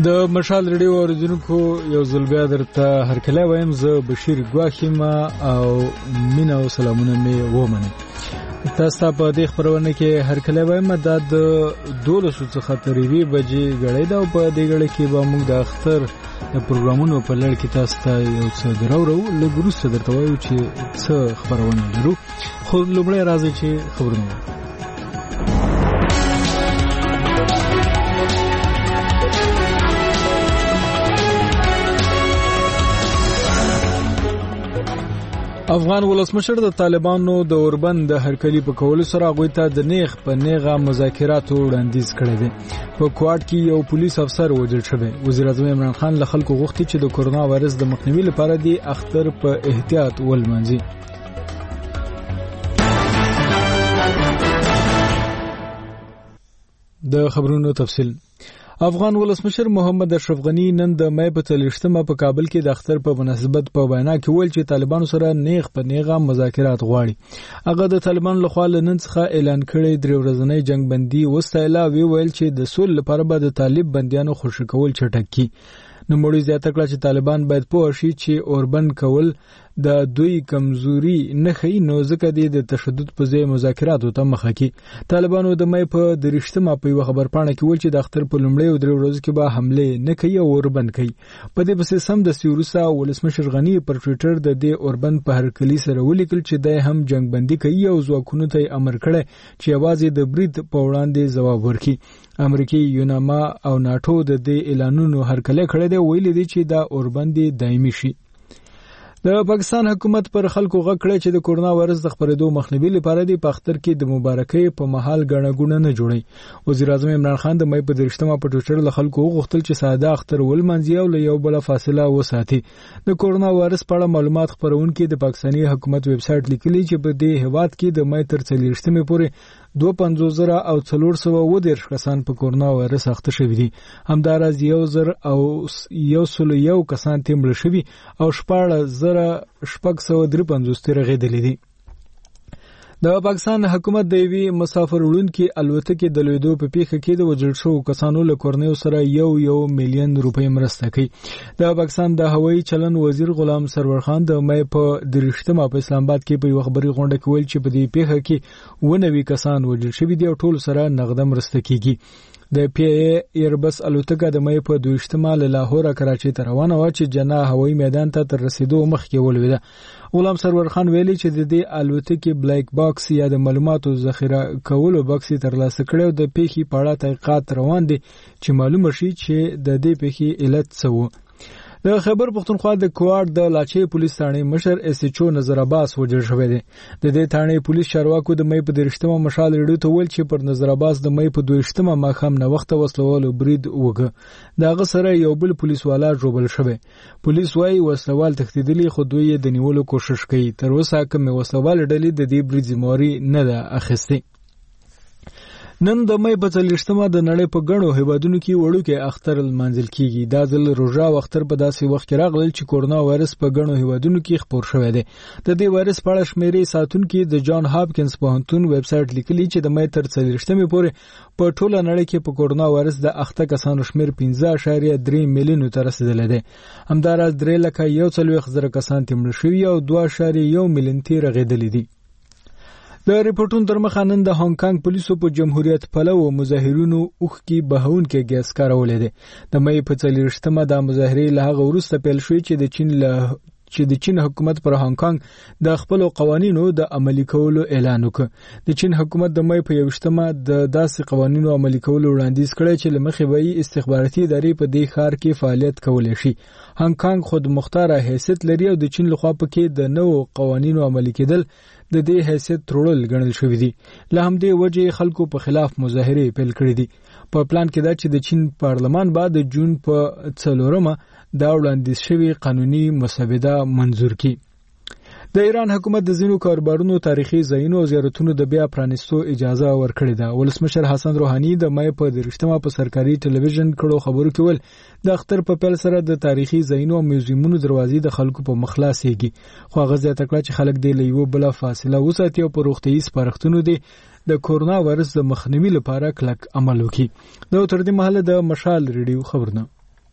د مشال ریډیو اوریدونکو یو ځل بیا درته هرکلی وایم. زه بشیر ګواښیم او مینه او سلامونه مې ومنئ. تاسو ته په دې خپرونه کې هرکلی وایم. دا د 12 څخه تر 1 بجې غړې ده او په دې غړې کې به موږ د اختر د پروګرامونو په لړ کې تاسو ته یو څه درو لږ وروسته درته وایو چې څه خپرونه لرو. خو لومړی راځي چې خبرونه افغان ولسمشر د طالبانو د اوربند د هرکلی په کولو سره غوي ته د نیغ په نیغه مذاکراتو وړاندیز کړی دی. په کوټ کې یو پولیس افسر وژل شوی. وزیر اعظم عمران خان له خلکو غوښتي چې د کورونا وایرس د مخنیوي لپاره د اختر په احتیاط ولمنځي. د خبرونو تفصیل. افغان ولسمشر محمد اشرف غنی نن د مې په 30مه په کابل کې د اختر په مناسبت په وینا کې ویل چې طالبانو سره نیغ په نیغه مذاکرات غواړي. هغه د طالبانو لخوا نن څخه اعلان کړی 3 ورځنی جنگ بندي وستایله. ویل چې د سول لپاره به د طالب بنديانو خوشی کول چټک کی. نو مړی زیاته کړه چې طالبان باید پوه شي چې اوربند کول د دوی کمزوري نه خي. نو ځکه د تشدد په ځای مذاکراتو ته مخه کی. طالبانو د مې په 30مه په یو خبرپاڼه کې ویل چې د اختر په لومړی او 3 ورځو کې به حمله نه کوي او اوربند کوي. په دې پسې سم د سیروسا ولسمشر غنی پر ټوئیټر د دې اوربند په هرکلی سره ولیکل چې د هم جنگ بندي کوي او ځواکونو ته امر کړي چې आवाज د برید په وړاندې ځواب ورکړي. امریکای یوناما او ناتو د دې اعلانونو هرکلی کړی دی. ویل دي چې دا اوربند دایمي شي. د پاکستان حکومت پر خلکو غږ کړی چې د کورونا وایرس د خپرېدو مخنیوي لپاره د اختر کې د مبارکۍ په محل غړنګونه نه جوړي. وزیر اعظم عمران خان د مې په 30مه په ټوئیټر له خلکو غوښتل چې ساده اختر ولمنځي او له یو بل فاصله وساتي. د کورونا وایرس په اړه معلومات خپرونکو د پاکستاني حکومت ویب سټ لیکلي چې په دې هیواد کې د مې تر 30مه پورې 250,000 او 410 کسان په کورونا وایرس اخته شوي دي. همدارس 1,101 کسان تمړ شوي او 14,653 رغېدلې دي. د پاکستان حکومت د وی مسافر وړونکو الوتکې د لیدو په پیښه کې د وژل شوو کسانو له کورنیو سره 1 ملیون روپۍ مرسته کوي. د پاکستان د هوایي چلن وزیر غلام سرور خان د مې په 30مه په اسلام آباد کې په یو خبري غونډه کې ویل چې په دې پیښه کې 90 کسان وژل شوي دي او ټول سره نغده مرسته کیږي. د پی ای ایربس الوتکه د مې په 22مه له لاهور کراچۍ ته روانه و چې جنا هوایي میدان ته تر رسیدو مخکې ولویده. غلام سرور خان ویلي چې د دې الوتکې بلیک باکس یا د معلوماتو ذخیره کولو باکس ترلاسه کړي او د پیښې په اړه تحقیقات روان دي چې معلومه شي چې د دې پیښې علت څه و. د خیبر پختونخوا د کوټ د لاچې پولیس ثانې مشر اس ایچ او نظر عباس وژل شوی دی. د دې ثانې پولیس چارواکو د مې په 30مه مشال ریډیو ته ویل چې پر نظر عباس د مې په 22مه ماښام نه وخت وسلوال برید وکړ. داغه سره یو بل پولیس والا ژوبل شوی. پولیس وايي وسلوال تښتیدلی خو دوی د نیولو کوشش کوي. تر اوسه کوم وسلوال ډلې د دې برید ذمہواری نه ده اخیستې. نن د مې په 30مه د نړۍ په غړو هیوادونو کې وړوکې اختر لمانځل کیږي. دا ځل روژه او اختر په داسې وخت کې راغلل چې کورونا وایرس په غړو هیوادونو کې خپور شوی دی. د دې وایرس په اړه شمیرې ساتونکو د جان هاپکینز پوهنتون ویب سټ لیکلي چې د مې تر 30مه پورې په ټوله نړۍ کې په کورونا وایرس د اخته کسانو شمیر 15.3 میلیون ته رسیدلی دی. همدارس 3,41,000 کسان تمړ شوي او 2.1 میلیون ته رغېدلي دي. د ریپورتونو تر مخه نن د هانګ کانګ پولیسو په جمهوریت پلوو مظاهرونو اوخ کې بهون کې ګیس کارولې ده. د مې په 30مه د مظاهرې له هغه وروسته پیل شوې چې د چین حکومت پر هانګ کانګ د خپل قوانینو د عملي کولو اعلان وکړ. د چین حکومت د مې په 21مه د داسې قوانینو عملي کولو وړاندیز کړی چې لمخې به استخباراتي ادارې په دې ښار کې فعالیت کولای شي. هانګ کانګ خود مختاره حیثیت لري او د چین لخوا پکې د نوو قوانینو عملي کېدل د دې حیثیت تړل ګڼل شوی دی. له همدې وجې خلکو په خلاف مظاهره پیل کړې دي. په پلان کې دا چې د چین پارلمان بعد د جون په 4مه دا وړاندیز شوی قانوني مسوده منظور کړي. د ایران حکومت د ځینو کاروبارونو تاریخي ځایونو او زیارتونو د بیا پرانیستو اجازه ورکړې ده. ولسمشر حسن روحاني د مې په 30مه په سرکاري ټلویزیون کړو خبرو کې ول د اختر په پیل سره د تاریخي ځایونو او میوزیمونو دروازې د خلکو په مخ خلاصېږي. خو هغه زیاته کړه چې خلک د لیو بل فاصله وساتي او په روغتيایي سپارښتنو دي د کورونا وایرس د مخنیوي لپاره کلک عمل وکړي. دا تر دې مهاله د مشال ریډیو خبرونه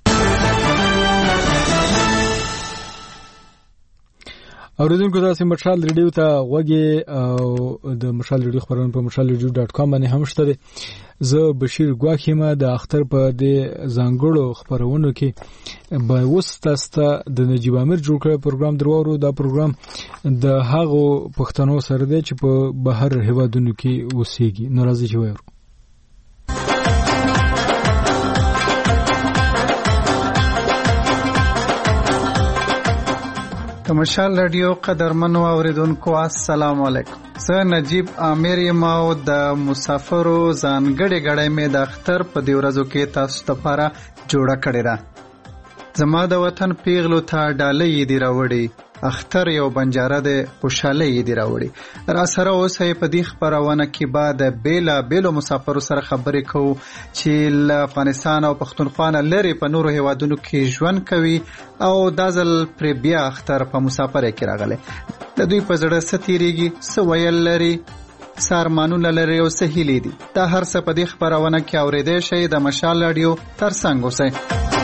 اوریدونکو تاسو مشال ریډیو ته غوږی او د مشال ریډیو خبرونه په mashalradio.com باندې هم شته. زه بشیر ګواخیمه د اختر په د زنګړو خبرونو کې به وستاسته د نجیب امیر جوړ کړ پروګرام دروورو. دا پروګرام د هغو پښتنو سره دی چې په بهر هیوادونو کې اوسېږي. ناراضي چې وایو مشال رادیو قدرمنو اوریدونکو السلام علیکم. زه نجیب امیر یم او د مسافرو ځانګړې غړې مې د اختر په دې ورځو کې تاسو لپاره جوړه کړې ده. زما د وطن پیغلو ته ډالۍ دی راوړي، اختر یو بنجاره د خوشحالۍ دی راوړي. را سره اوسه په دې خبرونه کې بعد بیلا بیلو مسافرو سره خبرې کوو چې له افغانستان او پښتونخوا نه لري په نورو هیوادونو کې ژوند کوي او دا ځل پر بیا اختر په مسافرۍ کې راغلي. د دوی په زړه څه تیریږي، څه ویل لري، څه ارمانونه لري او څه هیلې دي، دا هر څه په دې خبرونه کې اورېدای شئ. د مشال رادیو ترڅنګ اوسئ.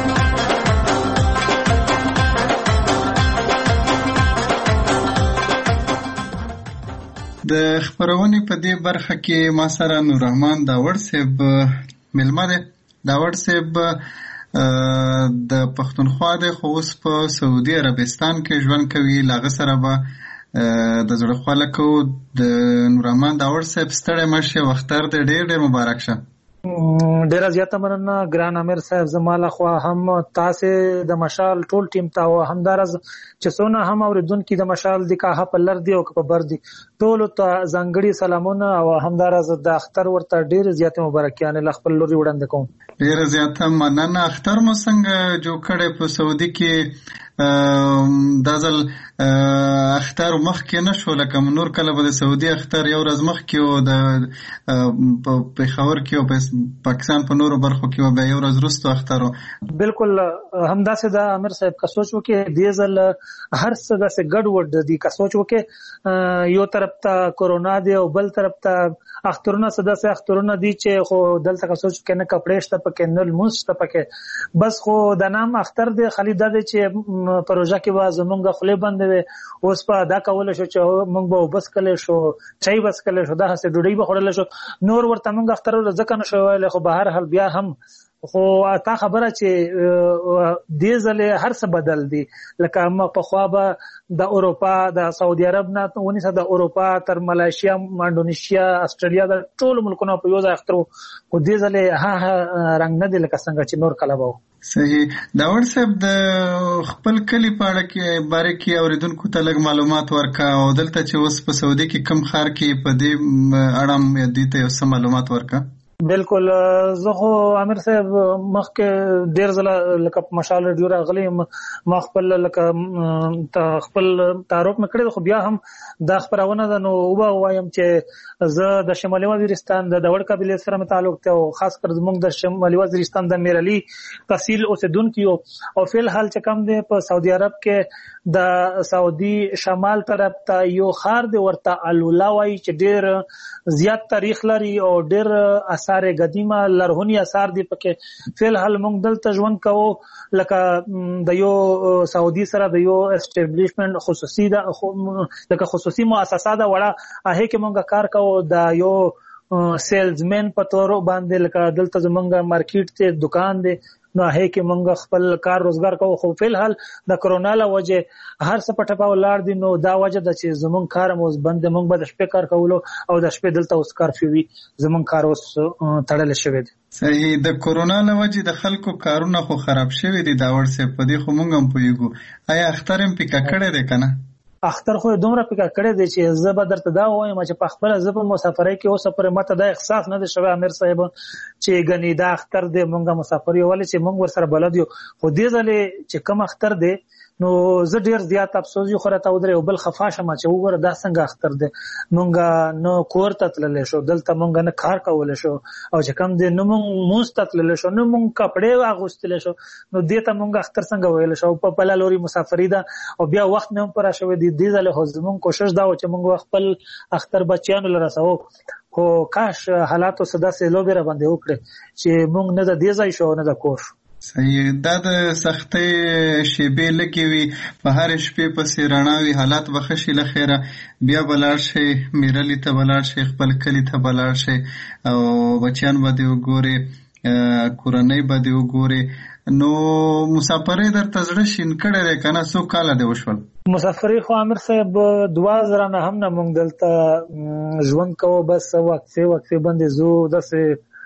د خبرونې په دې برخه کې ما سره نور رحمان داوړ صاحب ملمه ده. داوړ صاحب د پښتونخوا د خو اوس په سعودي عربستان کې ژوند کوي. لاغه سره به د زړه خواله کو. د نور رحمان داوړ صاحب ستړی مشه وختر د ډېر مبارک شه. ډیر زیاته مننه ګران امیر صاحب. زماله خو هم تاسو د مشال ټول ټیم ته او همدارز چې څونه هم اوریدونکو د مشال د کاه په لر دی او په بر دی ټول ته ځانګړي سلامونه او همدارز د اختر ورته ډیر زیاته مبارکیانه ل خپل لوري وړاندې کوم. ډیر زیاته مننه. اختر مو څنګه جوړ کړی په سعودي کې؟ دازل اختر مخکې نشو لکه نور کله به د سعودي اختر یو ورځ مخکې او د پېښور کې او پاکستان په نورو برخو کې به یو ورځ وروسته اختر. بالکل همداسې د امیر صاحب کا سوچ وکړي دې ځل هر څه داسې ګډوډ دي. کا سوچ وکړي یو طرف ته کورونا دی او بل طرف ته اخترونه سداسه اخترونه دي چې خو دلته کا سوچ وکړي نه کپړې شته پکې نه لمس ته پکې بس خو د نام اختر دی خالي د چې پروژه کې واز مونږ خپل بندې اوس په دا کول شو چې مونږ به بس کله شو چای بس کله شو دا هسه ډوډۍ به خورل شو نور ورته مونږ اختر ځکه نشو ویل. خو بهر حال بیا هم خو تا خبره چې دې ځله هر څه بدل دي. لکه ما په خوا به د اروپا د سعودي عرب نه ونی سره د اروپا تر ملایشیا انډونیشیا استرالیا د ټول ملکونو په یو ځای اخترو خو دې ځله رنگ نه دي لکه څنګه چې نور کله وو. صحیح. داوړ صاحب د خپل کلی په اړه کې باره کې اوریدونکو ته لږ معلومات ورکا او دلته چې اوس په سعودي کې کم خار کې په دې اړه دې ته یو څه معلومات ورکا. بالکل زه خو امیر صاحب مخکې ډیر ځله لکه مشال رادیو راغلی ما خپل لکه خپل تعارف مکړی خو بیا هم دا خبرونه ده نو وایم چې زه د شمالي وزیرستان د داوړ قبیله سره متعلق ته او خاص کر زموږ د شمالي وزیرستان د میرعلی تحصیل اوسیدونکو او فل حال چې کم دی په سعودي عرب کې د سعودي شمال طرف ته یو خار دی ورته الولا وای چې ډیر زیات تاریخ لري او ډیر آثار قدیمه لرغونی آثار دی پکې. فل حال موږ دلته ژوند کوو لکه د یو سعودي سره د یو اسټابلیشمنت خصوصي دا لکه خصوصي مؤسسه دا وړه هغه کې موږ کار کوو د یو سیلزمن په تور باندې لکه دلته زمونږ مارکیټ ته دکان دی نو هغه کې موږ خپل کار روزګار کوو. خو فل حال د کرونا له وجه هر څه پټه ولار دي نو دا وجه د چې زمونږ کار موږ بند موږ به د شپې کار کولو او د شپې دلته اوس کار فوي زمونږ کار اوس تړل شوی دی. صحیح. د کرونا له وجه د خلکو کارونه خو خراب شوی دي. دا ورسې په دې خو موږ هم پویګو. آیا اختر هم پکا کړی دی کنه؟ اختر خو دومره پکا کړی دی چې زه به درته دا وایم چې په خپل زه په مسافرۍ کې اوس پر ماته دا احساس نه دی شوی امیر صاحب چې غنی دا اختر دی مونږه مسافرۍ ولې چې مونږ ور سره بلد یو خو دې ځلې چې کوم اختر دی نو زه ډیر زیات افسوس یو خره تا ودرې او بل خفاشه ما چې وګوره دا څنګه اختر دی مونږه نو کور ته تلل شو دلته مونږه نه کار کول شو او چې کم دی نو مونږ مستقل شو نو مونږ کپڑے واغوستل شو نو دې ته مونږ اختر څنګه ویل شو په بل لوري مسافرۍ دا او بیا وخت نه پر شوې دې ځله هو زمونږ کوشش دا و چې مونږ خپل اختر بچیانو لرسو خو کاش حالاتو صدا سه لوبره باندې وکړي چې مونږ نه د دې ځای شو نه د کور. صحیح. دا د سختۍ شیبې لږې وي، په هر شپې پسې رڼا وي، حالات به ښه شي له خیره. بیا به لاړ شئ میرلي ته به لاړ شئ، خپل کلي ته به لاړ شئ او بچیان به دې وګورې، کورنۍ به دې وګورې. نو مسافرۍ درته زړه شین کړی دی که نه؟ څو کاله دې وشول؟ مسافرۍ خو عامر صاحب 2009 نه موږ دلته ژوند کوو، بس وقفې باندې زو داسې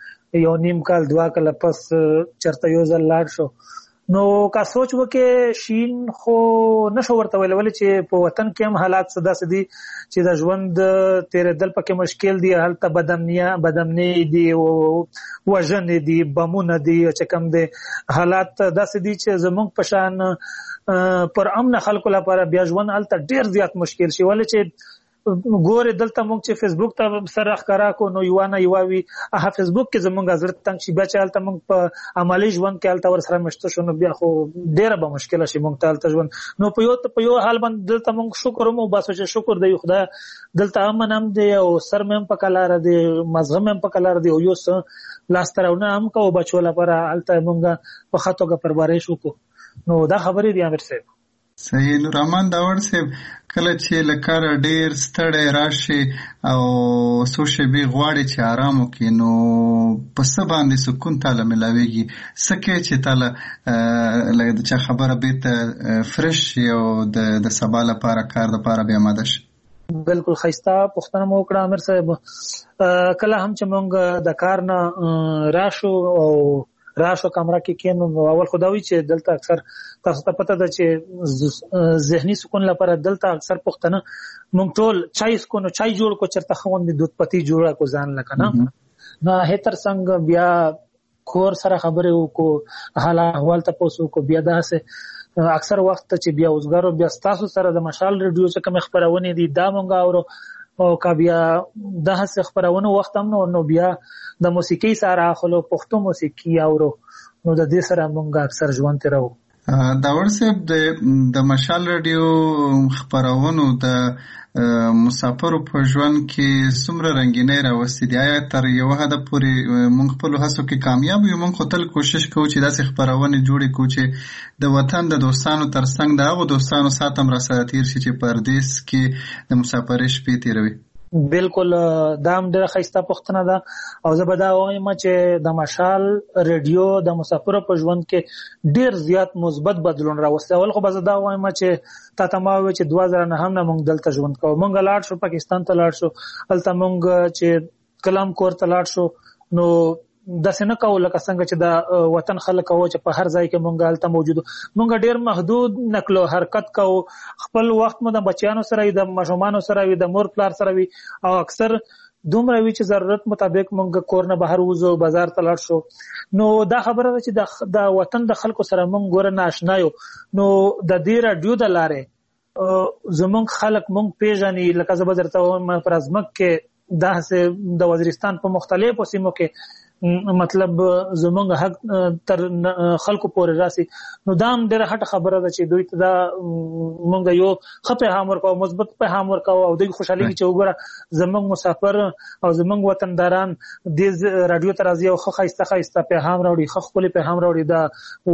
1.5 کال 2 کاله پس چرته یو ځل لاړ شو. نو کا سوچ وکې شین خو نشو ورته ویل، ولې چې په وطن کې هم حالات داسې دي چې د ژوند تیرېدل پکې مشکل دي. هلته بدامنۍ دي، وژنې دي، بمونه دي، چې کوم دي حالات داسې دي چې زموږ په شان پر امن خلکو لپاره بیا ژوند هلته ډیر زیات مشکل شي. ولې چې ګوره دلته موږ چې فیسبوک ته سره ښکارا کو نو یو نه یو وی فیسبوک کې زموږ حضرت تنګ شي، بیا چې هلته موږ په عملی ژوند کې هلته ور سره مشته شو نو بیا خو ډیره به مشکله شي موږ ته هلته ژوند. نو په یو حال باندې دلته موږ شکر مو باسو چې شکر دی خدای دلته امن هم دی او سر مې هم په کلار دی، مزغم هم په کلار دی او یو څه لاس ترونه هم کو بچو لپاره هلته موږ په خاطرګه پربارش وکړو. نو دا خبرې دی امیر صاحب. صحیح. نو رحمان داور صاحب، کله چې له کاره ډیر ستړی راشي او څو شېبې غواړي چې آرام وکړي، نو په څه باندې سکون تاله ملاویږي؟ څه کوي چې تاله لکه د چا خبره بیرته فرش شي او د سبا لپاره کار دپاره بیا آماده شي؟ بالکل ښایسته پوښتنه مو وکړه امیر صاحب. کله هم چې موږ د کار نه راشو کمره کې کېنو، اول خداوی چې دلته اکثر تاسو ته پته ده چې ذهني سکون لپاره دلته اکثر پښتنه مونږ ټول چای سکون چای جوړ کو چرته خوند دود پتی جوړه کو ځان لکه نه هتر څنګه بیا کور سره خبرې وکړو، حال احوال ته پوسو کو. بیا داسه اکثر وخت چې بیا اوسګارو بیا تاسو سره د مشال ریډیو څخه کوم خبرونه دي دا مونږ اورو او کا بیا داسه خبرونه وخت هم نو بیا د موسیقي سره خلو پښتو موسیقي اورو، نو د دې سره مونږ اکثر ژوند تیرو. داور صاحب، د مشال رادیو خبرونو د مسافرو په ژوند کې څومره رنګینۍ راوستې دي؟ آیا تر یو حده پورې موږ خپلو هڅو کې کامیاب یو؟ موږ خو تل کوشش کوو چې داسې خپرونې جوړې کړو چې د وطن د دوستانو ترڅنګ د هغو دوستانو سات هم راسره تېر شي چې پردیس کې د مسافرۍ شپې تېروي. بالکل دا هم ډېره ښایسته پوښتنه ده او زه به دا وایم چې د مشال ریډیو د مسافرو په ژوند کې ډېر زیات مثبت بدلون راوستی. اول خو به زه دا وایم چې تا ته ما وویل چې 2009 نه موږ دلته ژوند کوو. موږ لاړ شو پاکستان ته لاړ شو، هلته موږ چې کلام کور ته لاړ شو نو داسې نه کوو لکه څنګه چې د وطن خلک کوو چې په هر ځای کې مونږ هلته موجودو. مونږ ډېر محدود نقل و حرکت کوو، خپل وخت مو د بچیانو سره وي، د ماشومانو سره وي، د مور پلار سره وي او اکثر دومره وي چې ضرورت مطابق مونږ کور نه بهر وځو، بازار ته لاړ شو. نو دا خبره ده چې د وطن د خلکو سره مونږ ګوره ناشنا یو. نو د دې راډیو د لارې زمونږ خلک مونږ پیژني. لکه زه به درته وایم پر ازمک کې داسې د وزیرستان په مختلفو سیمو کې مطلب زمونږ حق تر خلکو پورې راسي. نو دا هم ډېره هټه خبره ده چې دوی ته دا مونږ یو ښه پیغام ورکوو، مثبت پیغام ورکوو او دوی خوشحالېږي چې وګوره زمونږ مسافر او زمونږ وطنداران دې راډیو ته راځي او ښه ښایسته پیغام راوړي، ښه ښکلي پیغام راوړي، د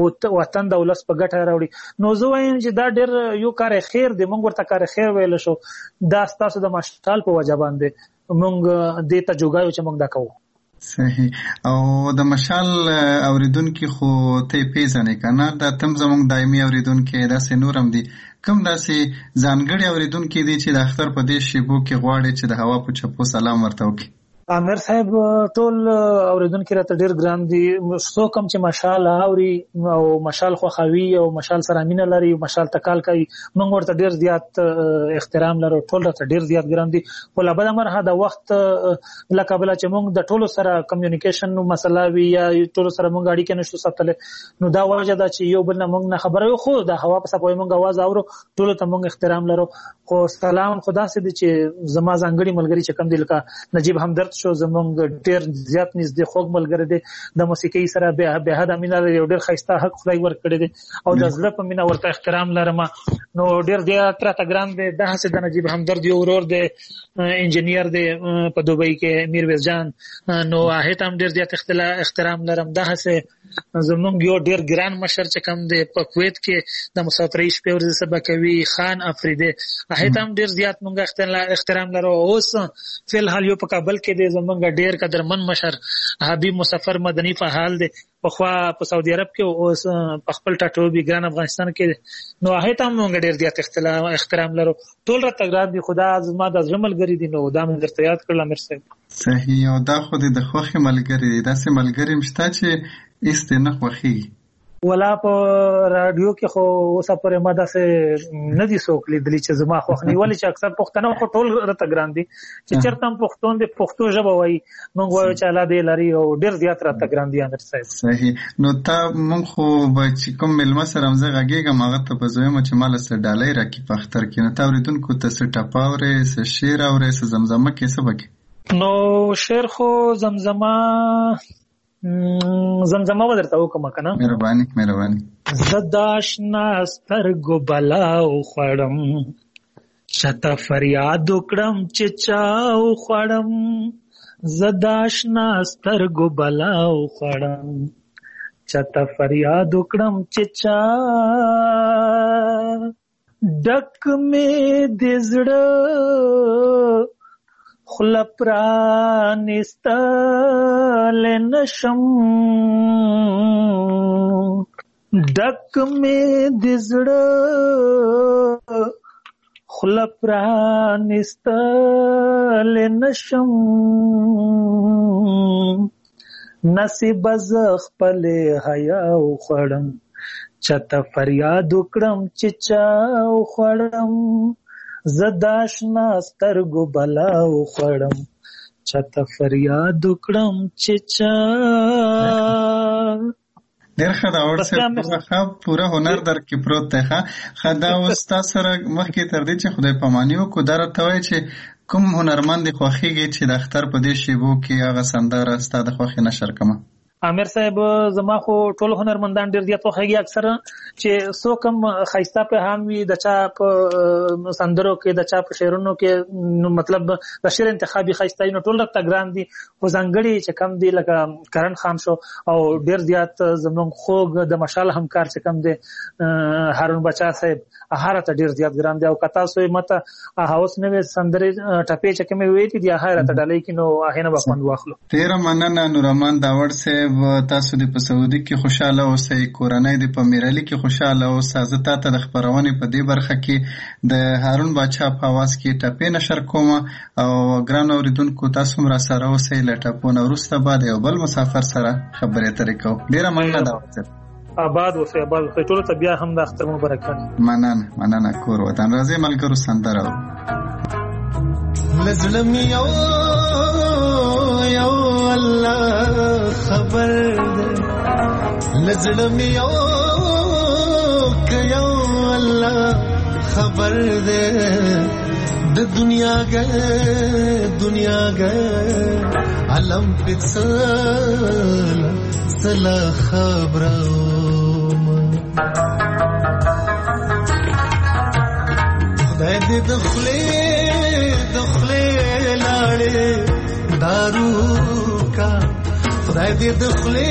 وطن د ولس په ګټه راوړي. نو زه وایم چې دا ډېر یو کار خیر دی، مونږ ورته کار خیر ویلی شو. دا ستاسو د مشال په وجه باندې مونږ دې ته جوګایو چې مونږ دا کوو. صحیح. او د مشال اوریدونکي خو ته پیژنې که نه؟ دا تم زموږ دایمي اوریدونکي داسې نور هم دي، کوم داسې ځانګړي اوریدونکي دي چې د اختر په دې شیبو کې غواړي چې د هوا په چپو سلام ورته وکړي؟ امیر صاحب ټول اوریدونکي راته ډېر ګران دي. څوک هم چې مشال اوري او مشال خوښوي او مشال سره مینه لري، مشال ته کال کوي، موږ ورته ډېر زیات احترام لرو. ټول راته ډېر زیات ګران دي. خو له بده مرحه د وخت له کبله چې موږ د ټولو سره کمیونیکیشن مسله وي یا ټولو سره موږ اړیکې نشو ساتلی، نو دا وجه ده چې یو بل نه موږ نه خبره یو. خو د هوا په څپو موږ اواز اورو، ټولو ته موږ احترام لرو. خو سلام خو داسې دی چې زما ځانګړي ملګري چې کوم دي لکه نجیب همدرد شو زمونږ ډېر زیات نږدې خوږ ملګری دی، د موسیقۍ سره بې حده مینه لري، یو ډېر ښایسته حق خدای ورکړی دی او د زړه په مینه ورته احترام لرم. نو ډیر زیات راته ګران دی. دغسې د نجیب همدرد یو ورور دی انجینیر دی په دوبۍ کې میرویس جان، نو هغې ته هم ډیر زیات احترام لرم. دغسې زمونږ یو ډیر ګران مشر چې کوم دی په کویت کې د مسافرۍ شپې ورځې سبا کوي خان افریدي، هغې ته هم ډیر زیات مونږ احترام لرو. اوس فی الحال یو په کابل کې دی زمونږ ډیر قدرمن مشر حبیب مسافر مدني فعال دی، پخوا په سعودي عرب کې، اوس په خپل ټاټوبي ګران افغانستان کې. نو هغې ته هم مونږ ډیر زیات احترام لرو. ټول راته ګران دي، خو دا زما د زړه ملګري دي، نو دا مې درته یاد کړل امیر صاحب. صحیح. او دا خو د خوښې ملګري دي، داسې ملګري هم شته چې هېڅ دې نه خوښېږي؟ ولا په راډیو کې خو اوسه پورې ما داسې نه دي څوک لیدلي چې زما خوښ نه وي، ولې چې اکثر پښتانه خو ټول راته ګران دي، چې چېرته هم پښتون دی پښتو ژبه وایي موږ وایو چې الله دې لري، او ډېر زیات راته ګران دي امیر صاحب. صحیح. نو تا موږ خو به چې کوم مېلمه سره هم زه غږېږم هغه ته به زه وایم چې ما له څه ډالۍ راکړي په اختر کې، نو تا اورېدونکو ته څه ټپه اورې، څه شعر اورې، څه زمزمه کې، څه به کې؟ نو شعر خو زمزمه به درته وکړم که نه؟ مهرباني. زه د اشنا سترګو بلا وخوړم، چاته فریاد وکړم چې چا وخوړم. زه د اشنا سترګو بلا وخوړم، چاته فریاد وکړم چې چا. ډک مې د زړه خوله پرانستلی نشم، ډک مې د زړه خوله پرانستلی نشم. نصیب زه خپلې حیا وخوړم، چاته فریاد وکړم چې چا وخوړم. زه د اشنا سترګو بلا وخوړم، چاته فریاد وکړم چې چا. ډېر ښه دا وړ صاحب پوره هنر در کې پروت دی. ښه دا اوس تا سره مخکې تر دې چې خدای پاماني وکړو دا راته وایي چې کوم هنرمند دې خوښېږي چې د اختر په دې شېبو کې هغه سندره ستا د خوښې نشر کړمه؟ امیر صاحب زما خو ټول هنرمندان ډیر زیات خوښېږي، اکثره چې څوک هم ښایسته پیغام وي د چا په سندرو کې د چا په شعرونو کې، نو مطلب د شعر انتخاب یې ښایسته وي، نو ټول راته ګران دي. خو ځانګړي چې کم دي لکه کرن خان شو، او ډیر زیات زموږ خوږ د مشال همکار چې کم دی هارون بچا صاحب، هغه راته ډیر زیات ګران دي. او که تاسو یې ماته هغه اوس نوې سندرې ټپې چې کومې ویلې دي هغه راته ډالۍ کړي، نو هغې نه به خوند واخلو. ډېره مننه نورمان داوړ صاحب. تاسو دې په سعودي کې خوشحاله اوسئ، کورنۍ دې په میرالي کې خوشحاله اوسه. زه تا ته د خپرونې په دې برخه کې د هارون باچا په اواز کې ټپې نشر کوم، او ګرانو اورېدونکو تاسو هم راسره اوسئ. له ټپو نه وروسته به د یو بل مسافر سره خبرې اترې کوو. ډېره مننه داوړ صاحب. آباد اوسئ، آباد اوسئ. ټولو ته بیا هم د اختر مبارک. مننه کور وطن. راځئ ملګرو سندره له زړه مې یو الله خبر دی، له زړه مې یو الله خبر دی. د دنیا گئے علم پہ سلا خبرم. خدای دې د خولې لاړې دارو کا، خدای دې د خولې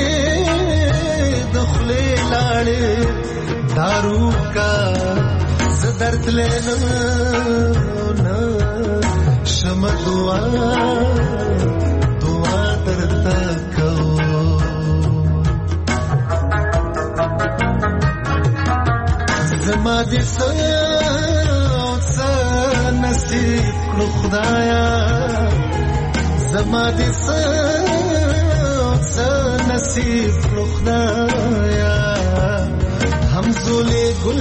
لاړې دارو کا. زه درتلې نه شم دعا درته کوم. زما دې څه نصیب کړو خدایا، زما دې څه نصیب کړو خدایا. همزولې ګل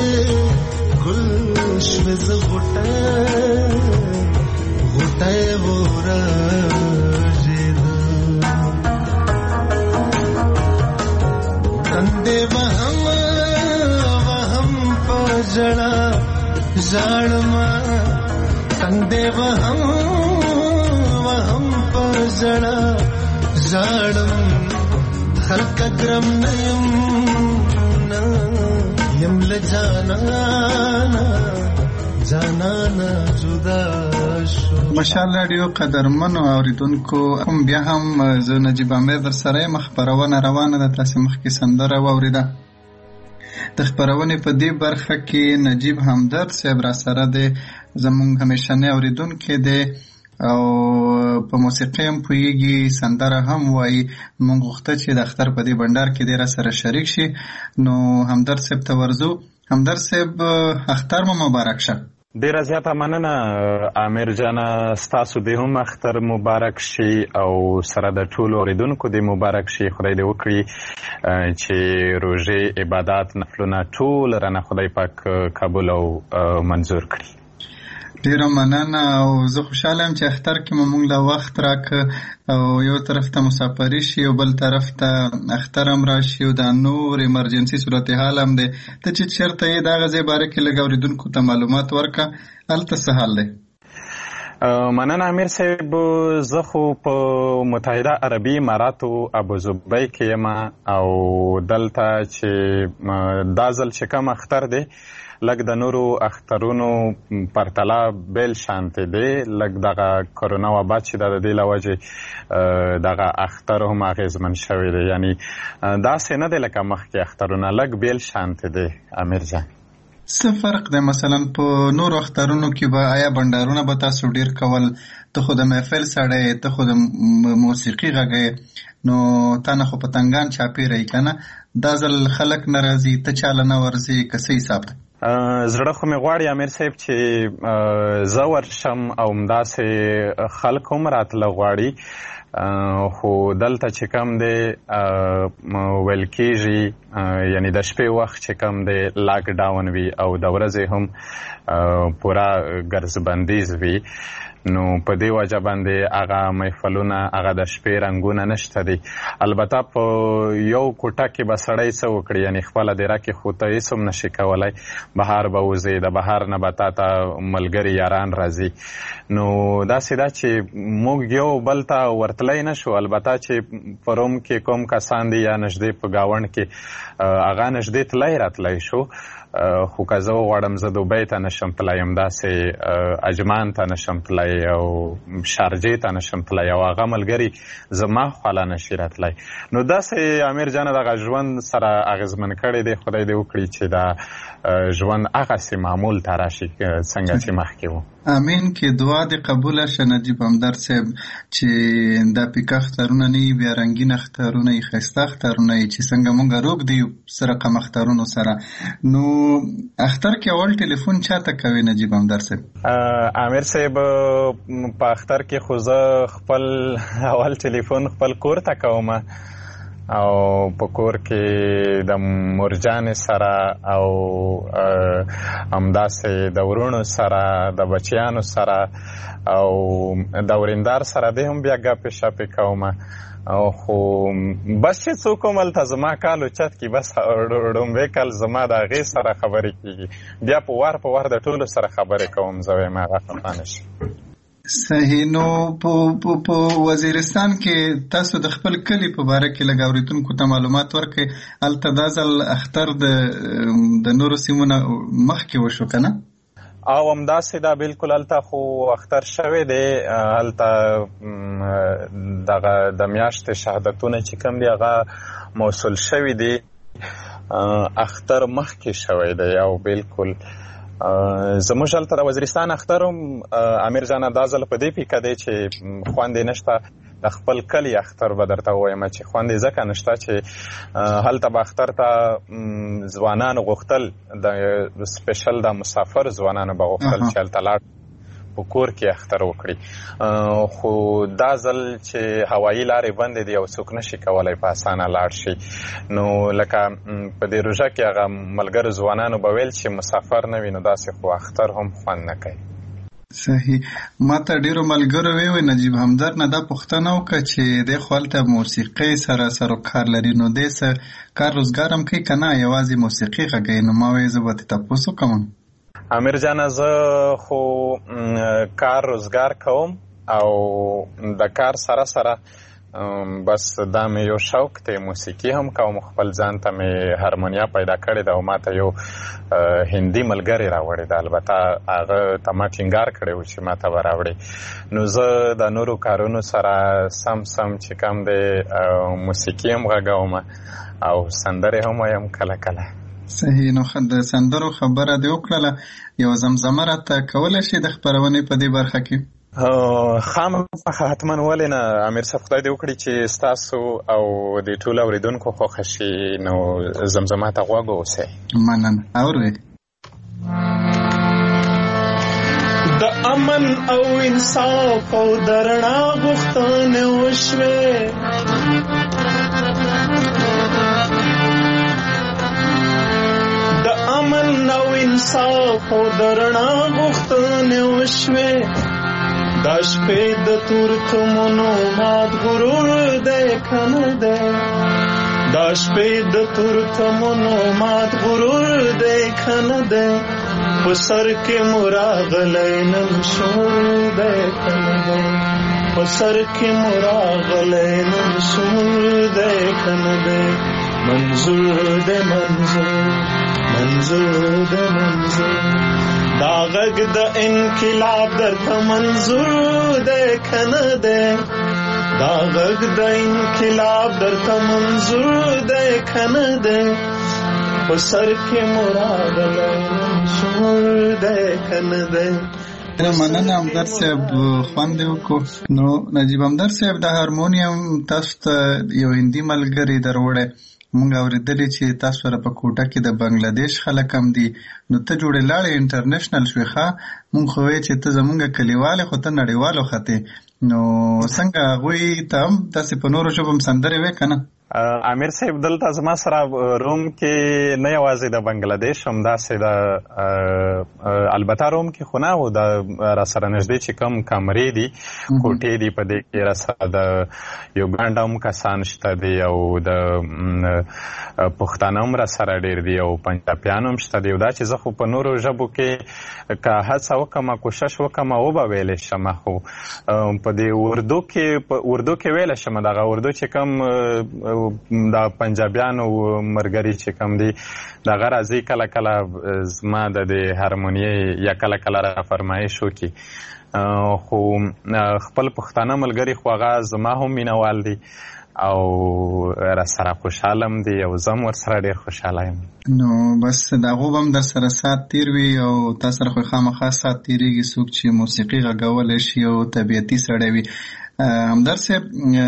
شوې زه غوټۍ ورژېدم. تندې وهم په ژړا ژاړما، تندې وهم په ژړا ژاړم. خلک ګرم نه یم یم له جانانا جانانا جدا شو. مشال رادیو قدرمنو اوریدونکو، هم بیا هم زه نجیب امیر در سره خبرونه روانه ده. تاسو مخکې سندره واوریده. د خبرونې په دې برخه کې نجیب همدرد صاحب را سره دی، زمونږ همیشنی اوریدونکی دی او په موسیقي هم پوهیږي، سندره هم وایي. مونږ غوښته چې د اختر په دې بنډار کې دی را سره شریک شي. نو همدرد صاحب ته ورځو. همدرد صاحب اختر مو مبارک شه. ډیره زیاته مننه امیر جانه، ستاسو د هم اختر مبارک شي او سره د ټولو اوریدونکو د مبارک شي. خدای دې وکړي چې روژې، عبادات، نفلونه ټول رانه خدای پاک قبول او منظور کړي. ډیره مننه او زه خوشحاله یم چې اختر کې مونږ له وخت راکړه او یو طرف ته مسافري شي او بل طرف ته اختر هم راشي او دا نور ایمرجنسي صورتحال هم دی. ته چې چېرته یې د هغه ځای باره کې لږ اورېدونکو ته معلومات ورکړه، هلته څه حال دی؟ مننه امیر صاحب، زه خو په متحده عربي اماراتو ابوظبي کې یم او دلته چې دا ځل چې کوم اختر دی لږ د نورو اخترونو پرتله بیل شانتې دی. لږ دغه کرونا وبا چې د دې له وجې دغه اختر هم اغېزمن شوی دی، یعنی داسې نه دی لکه مخکې اخترونه، لږ بیل شانتې دی. امیر جان څه فرق دی مثلا په نورو اخترونو کې به آیا بنډارونه به تاسو ډیر کول؟ ته خو د محفل سړی، ته خو د موسیقي غږی، نو تا نه خو پتنګان چاپېره یې که نه؟ دا ځل خلک نه راځي، ته چاله نه ورځې، که څه حساب دی؟ زړه خو مې غواړي امیر صاحب چې زه ورشم او همداسې خلک هم راتله غواړي، خو دلته چې کم دی ویل کېږي یعنی د شپې وخت چې کم دی لاک ډاون وي او د ورځې هم پوره ګرځبندیز وي، نو په دې وجه باندې هغه محفلونه، هغه د شپې رنګونه نشته دي. البته په یو کوټه کې به سړی څه وکړي، یعنی خپله دیره کې خو ته هېڅ هم نشي کولی، بهر به وځې، د بهر نه به تا ته ملګري یاران راځي. نو داسې ده چې موږ یو بل ته ورتلی نه شو. البته چې په روم کې کوم کسان دي یا نږدې په ګاونډ کې هغه نږدې تلی راتلی شو، خو که زه وغواړم زه دوبۍ ته نشم تلی، همداسې اجمان ته نشم تلی او شارجې ته نشم تلی او هغه ملګري زما خواله نشي راتلی. نو داسې امیر جانه دغه ژوند سره اغېزمن کړی دی. خدای دې وکړي چې دا ژوند هغسې معمول ته راشي څنګه چې مخکې و. امین. کې دعا دې قبوله شه نجیب همدرد صاحب چې دا پیکه اخترونه نه وي، بیا رنګین اخترونه وي، ښایسته اخترونه وي چې څنګه مونږ روږ دي سره رقم اخترونو سره. نو اختر کې اول ټلیفون چاته کوي نجیب همدرد صاحب؟ امیر صاحب په اختر کې خو زه خپل اول ټلیفون خپل کور ته کوم او په کور کې د مورجانې سره او همداسې د ورونو سره، د بچیانو سره او د ورېندار سره دې هم بیا ګپې شپې کوم. خو بس چې څوک هم هلته زما کال اوچت کي، بس ړومبی کال زما د هغې سره خبرې کېږي، بیا په وار د ټولو سره خبرې کوم، زه وایم هغه خفه نه شي. صحیح. نو په وزیرستان کې تاسو د خپل کلي په باره کې لږ اورېدونکو ته معلومات ورکړئ. هلته دا ځل اختر د نورو سیمو نه مخکې وشو که نه؟ او همداسې دا بالکل هلته خو اختر شوی دی. هلته دغه د میاشتې شهادتونه چې کوم دي هغه موصول شوي دي، اختر مخکې شوی دی او بالکل زموږ هلته د وزیرستان اختر هم امیر جانه دا ځل په دې پیکه دی چې خوند یې نشته. د خپل کلي اختر به درته ووایم چې خوند یې ځکه نشته چې هلته به اختر ته ځوانانو غوښتل، د سپیشل د مسافر ځوانانو به غوښتل چې هلته لاړ په کور کې اختر وکړي، خو دا ځل چې هوایي لارې بندې دي او څوک نشي کولی په اسانه لاړ شي. نو لکه په دې روژه کې هغه ملګرو ځوانانو به ویل چې مسافر نه وي، نو داسې خو اختر هم خوند نه کوي. صحیح. ما ته ډیرو ملګرو ویوی نجیب همدرد نه دا پوښتنه وکړه چې دی خو هلته موسیقۍ سره سروکار لري، نو دی څه کار روزګار هم کوي که نه یوازې موسیقي غږوي؟ نو ما وایي زه به ترې تپوس وکړم. امیر جانه زه خو کار روزګار کوم او د کار سره سره بس دا مې یو شوق دی، موسیقي هم کوم، خپل ځان ته مې هارمونیا پیدا کړې ده او ما ته یو هندي ملګری راوړی ده. البته هغه ته ما ټینګار کړی و چې ما ته به راوړي. نو زه د نورو کارونو سره سم چې کوم دی موسیقي هم غږوم او سندرې هم وایم کله کله. صحیح. نو د سندرو خبره دې وکړله، یو زمزمه راته کولی شي د خپرونې په دې برخه کې؟ خامخا حتما، ولې نه امیر صاحب، خدای دې وکړي چې ستاسو او د ټولو اورېدونکو خوښه شي. نو زمزمه ته غوږ اوسئ. مننه. اورئ. د امن او انصاف او د رڼا غوښتنې وشوې، د امن او انصاف او د رڼا غوښتنې وشوې، دا شپې د تورتمونو مات غرور دی کنه دی، دا شپې د تورتمونو مات غرور دی کنه دی، په سر کې مراغلی نن شور دی کنه دی، په سر کې مراغلی نن شور دی کنه دی، منظور دی منظور، منظور دی منظور، دا غږ د انقلاب درته منظور دی کنه دی، دا غږ د انقلاب درته منظور دی کنه دی، په سر کې مراغلی شور دی کنه دی. مننه همدرد صاحب، خوند دې وکړو. نو نجیب همدرد صاحب، د هارمونیم تاسو ته یو هندي ملګری دروړی، مونږ اورېدلې چې تاسو سره په کوټه کې د بنگلادیش خلک هم دي، نو ته جوړې لاړې انټرنیشنل شوې. ښه، مونږ خو وایو چې ته زمونږ کلیواله، خو ته نړیوالو ختې. نو څنګه هغوی ته هم داسې په نورو ژبو هم سندرې وې که نه؟ امیر صاحب، دلته زما سره روم کې نه یوازې د بنگلادیش، همداسې د البته روم کې خو نه و، د راسره نږدې چې کوم کمرې دي، کوټې دي، په دې کې راسره د یوګانډا هم کسان شته دي او د پښتانه هم راسره ډېر دي او پنجابیان هم شته دي. دا چې زه خو په نورو ژبو کې که هڅه وکړم، کوشش وکړم، وبه ویلی شم، خو په دې اردو کې ویلی شم. دغه اردو چې کوم دا پنجابیانو مرګري چې کوم دي، دغه راځي کله کله زما د دې هارمونیې یا کله کله را فرمایش وکړي، خو خپل پښتانه ملګري خو هغه زما هم مینوال دي او را سره خوشحاله هم دي او زه هم ورسره ډېر خوشحاله یم. نو بس د هغو به هم در سره سات تیر وي او تا سره خو خامخا سات تیرېږي څوک چې موسیقي غږولی شي او طبیعتي سړی وي. همدرد صاحب،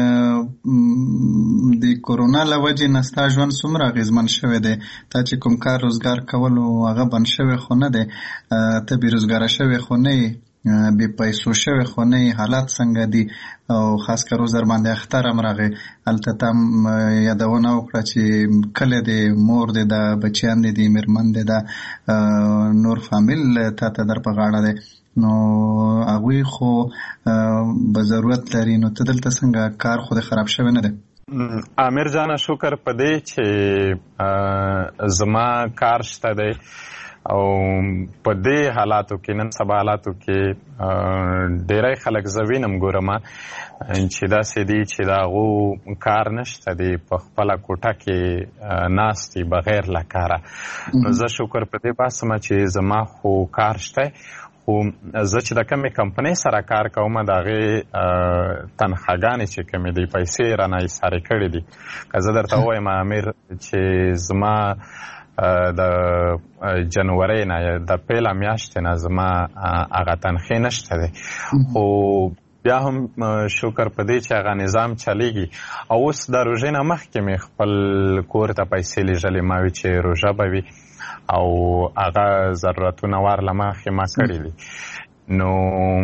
د کورونا له وجې نه ستا ژوند څومره اغېزمن شوی دی؟ تا چې کوم کار روزګار کولو هغه بند شوی خو نه دی، ته بې روزګاره شوی خو نه یې، بې پیسو شوی خو نه یې، حالات څنګه دي؟ او خاص کر روز در باندې اختر هم راغی، هلته ته هم یادونه وکړه چې کلی دی، مور دی ده، بچیان دی دي، مېرمن دی ده، نور فامیل تا ته در په غاړه دی، نو هغوی خو به ضرورت لري. نو ته دلته څنګه کار خو دې خراب شوی نه دی؟ امیر جانه، شکر په دې چې زما کار شته دی او په دې حالاتو کې، نن سبا حالاتو کې ډېری خلک زه وینم ګورم چې داسې دي چې د هغو کار نشته دی، په خپله کوټه کې ناست دي بغیر له کاره. نو زه شکر په دې باسم چې زما خو کار شته، خو زه چې د کومې کمپنۍ سره کار کوم د هغې تنخواګانې چې کومې دي، پیسې رانه ایسارې کړې دي. که زه درته ووایم امیر چې زما د جنورۍ نه د پیله میاشتې نه زما هغه تنخې نشته دی، خو بیا هم شکر په دې چې هغه نظام چلیږي. او اوس د روژې نه مخکې مې خپل کور ته پیسې لیږلې، ما وی چې روژه به وي او هغه ضرورتونه ورله مخکې ما کړي دي. نو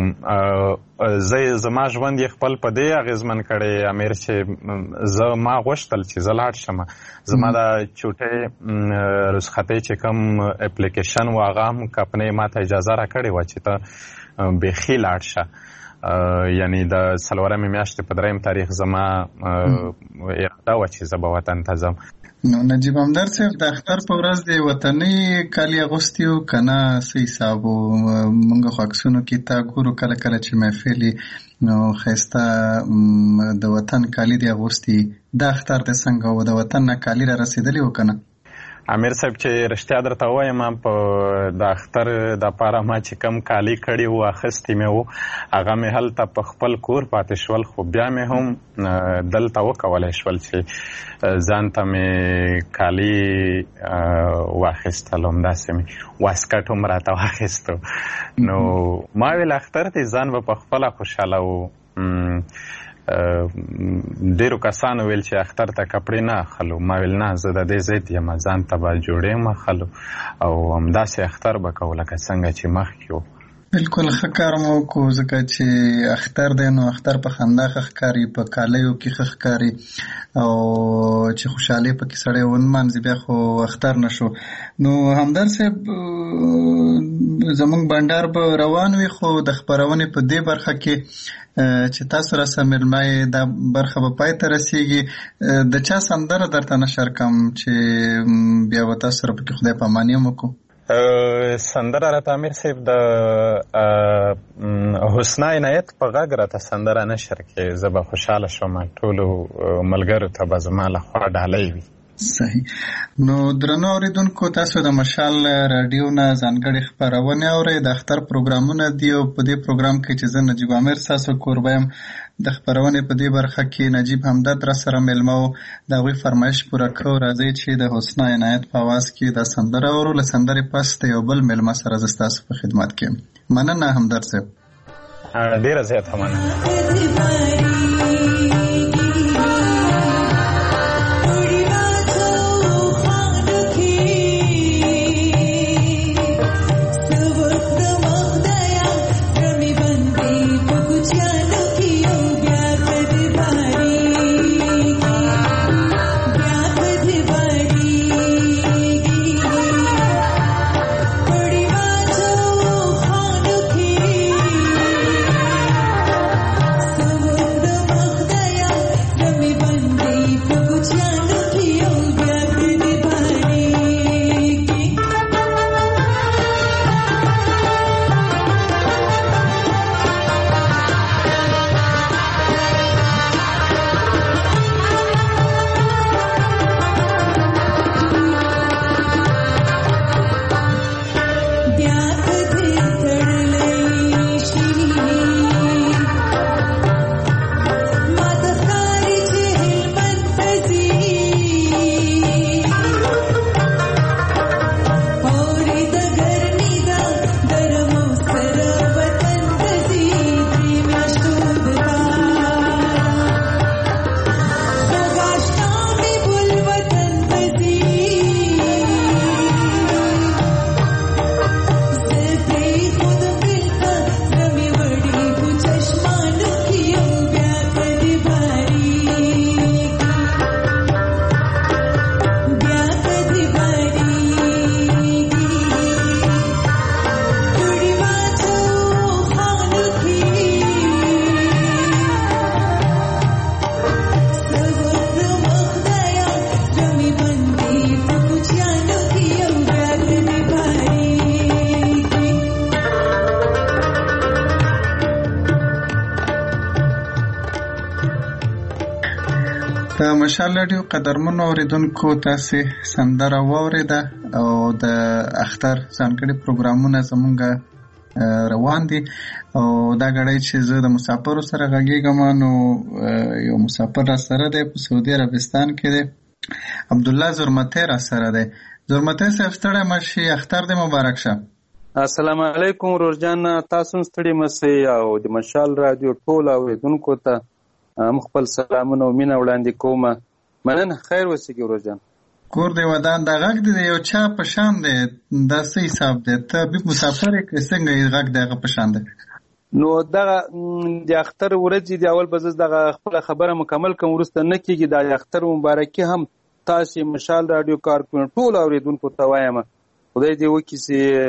زما ژوند یې خپل په دې اغېزمن کړی امیر چې ما غوښتل چې زه لاړ شم. زما د چوټۍ رخصتۍ چې کوم اپلیکیشن و هغه هم کمپنۍ ما ته اجازه راکړې وه چې ته بیخي لاړ شه، یعنی د څلورمې میاشتې په 3 تاریخ زما اراده وه چې زه به وطن ته ځم. نو نجیب همدرد صاحب د اختر په ورځ د وطني کالي اغوستي او که نه څه حساب و؟ موږ خو عکسونو کې تا ګورو کله کله چې محفل نو ښایسته د وطن کالي دې اغوستي. دا اختر د څنګه و؟ د وطن نه کالي را رسېدلي و که نه؟ امیر صاحب چې رښتیا درته ووایم په د اختر دپاره ما چې کم کالي کړي وو اخیستي مې وو هغه مې هلته په خپل کور پاتې شول، خو بیا مې هم دلته وکولی شول چې ځان ته مې کالي واخیستل، همداسې مې واسکټ هم راته واخیستو. نو ما ویل اختر دی ځان به په خپله خوشحاله و. ډیرو کسانو ویل چې اختر ته کپړې نه اخلو، ما ویل نه زه د دې ضد یم، ځان ته به جوړې م اخلو او همداسې اختر به کوو لکه څنګه چې مخکې وو. بالکل ښه کار مو وکړو ځکه چې اختر دی نو اختر په خندا ښه ښکاري، په کالیو کې ښه ښکاري او چې خوشحالي پکې سړی ونمانځي بیا خو اختر نه شو. نو همدرد صاحب زموږ بنډار به روان وي خو د خپرونې په دې برخه کې چې تاسو را سره مېلمه یې دا برخه به پای ته رسېږي. د چا سندره درته نشر کړم چې بیا به تاسو سره پکې خدای پاماني هم وکړو؟ سندره راته امیر صاحب د حسنا عنایت په غږ راته سندره نشر کړې، زه به خوشحاله شوم، ټولو ملګرو ته به زما لخوا ډالۍ وي. صحیح. نو درنو اوریدونکو تاسو د مشال رادیو نه ځانګړې خپرونې اورئ، د اختر پروګرامونه دي او په دې پروګرام کې چې زه نجیب امیر ستاسو کوربه یم د خپرونې په دې برخه کې نجیب همدرد را سره مېلمه و، د هغوی فرمایش پوره کوو. راځئ چې د حسنا عنایت په اواز کې دا سندره اورو. له سندرې پس د یو بل مېلمه سره زه ستاسو په خدمت کې یم. مننه همدرد صاحب. ډېره زیاته مننه. د مشال رادیو قدرمنو اوریدونکو تاسو سندره واوریده او د اختر ځانګړي پروګرامونه زمونږ روان دي او دا غړی چې زه د مسافرو سره غږیږم نو یو مسافر را سره دی په سعودي عربستان کې دی، عبدالله زرمتی را سره دی. زرمتی صاحب ستړی مشي، اختر دې مبارک شه. السلام علیکم روزجان، تاسو ستړي مسئ او د مشال رادیو ټول اوریدونکو ته خپل سلامونه او مینه وړاندې کوم. مننه، خیر وسیږي روزجان. کور دی ودان دا غږ دی یو چا په شان دی، دا څه حساب دی؟ ته به مسافر یې څنګه یې غږ دی هغه په شان دی؟ نو دغه د اختر ورځې دی اول به زه دغه خپله خبره مکمل کوم، وروسته نه کېږي. دا د اختر مبارکي هم تاسې مشال رادیو کارکوونکو ټولو اوریدونکو ته وایم، خدای دې وکړي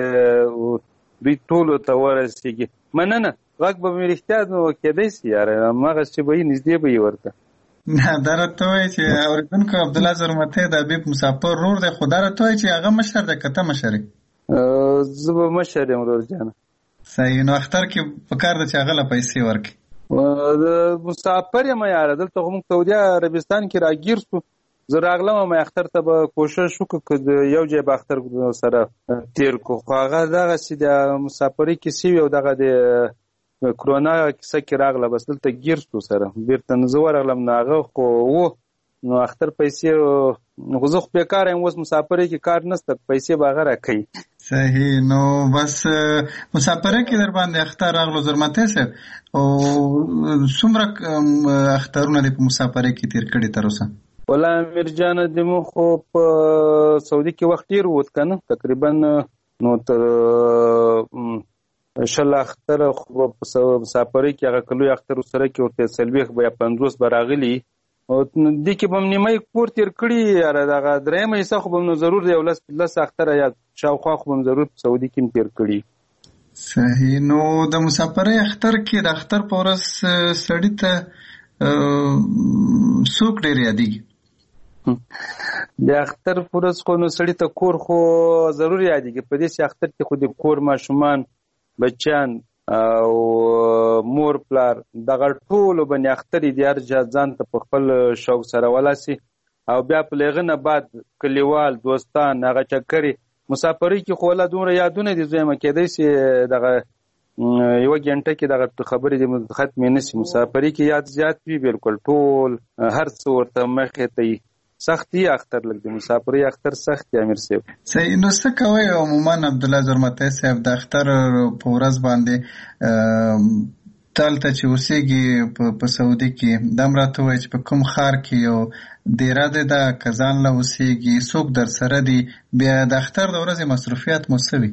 چې دوی ټولو ته ورسېږي. مننه. غږ به مې رښتیا نو کېدی سي یاره همغسې به یې نږدې به یې ورته. نه دا راته وایي چې اوریدونکو عبدالله زرمتی د حبیب مسافر رور دی، خو دا راته وایي چې هغه مشر دی که ته مشر یې؟ زه به مشر یم ورور جانه. صحیح. نو اختر کې پکار ده چې هغه له پیسې ورکړي. د مسافر یم یاره، دلته خو موږ سعودي عربستان کې راګیر شو، زه راغلم ما اختر ته به کوشش وکړو که یو ځای به اختر سره تیر کړو، خو هغه دغسې د مسافرۍ کیسې وي او دغه د کرونا کیسه کې راغله، بس دلته ګیر شو سره بیرته نو زه ورغلم نو هغه خو و نو اختر پیسې خو زه خو بیکاره یم، اوس مسافرۍ کې کار نشته، پیسې به هغه راکوي. صحیح. نو بس مسافرۍ کې در باندې اختر راغلو زرمتی صاحب، او څومره اخترونه دې په مسافرۍ کې تیر کړي تر اوسه؟ والله امیر جانه د مو خو په سعودي کې وخت ډېر ووت که نه، تقریبا نو تر 20 اختر خو په مسافرۍ کې هغه کلوی اختر سره کې ورته 40 به یا 50 به راغلي، او دې کې به م نیمه کور تیر کړي، یاره دغه درېیمه حصه خو به م نو ضرور دی، 10 اختره یا شاوخوا خو به م ضرور په سعودي کې م تیر کړي. صحیح. نو د مسافرۍ اختر کې د اختر په ورځ سړي ته څوک ډېر یادېږي؟ د اختر په ورځ خو نو سړي ته کور خو ضرور یادېږي، په دې اختر کې خو د کور ماشومان بچیان او مور پلار دغه ټولو باندې اخترې دي، هر چا ځان ته په خپل شوق سره ولاسي، او بیا په هغه نه بعد کلیوال دوستان هغه چکرې مسافرۍ کې خو لا دومره یادونه دي زویمه، کېدای شي دغه یوه ګنټه کې دغه خبرې دې ختمې نه شي، مسافرۍ کې یاد زیات وي، بالکل ټول هر څه ورته مخې ته وي، سختي اختر لږ د مسافرۍ اختر سخت دی امیر صاحب. صحیح. نو څه کوئ عموما عبدالله زرمتی صاحب د اختر په ورځ باندې دلته چې اوسېږي په سعودي کې، دا هم راته ووایي چې په کوم ښار کې یو دیره دی ده که ځان له اوسېږي، څوک در سره دي، بیا د اختر د ورځې مصروفیات مو څه وي؟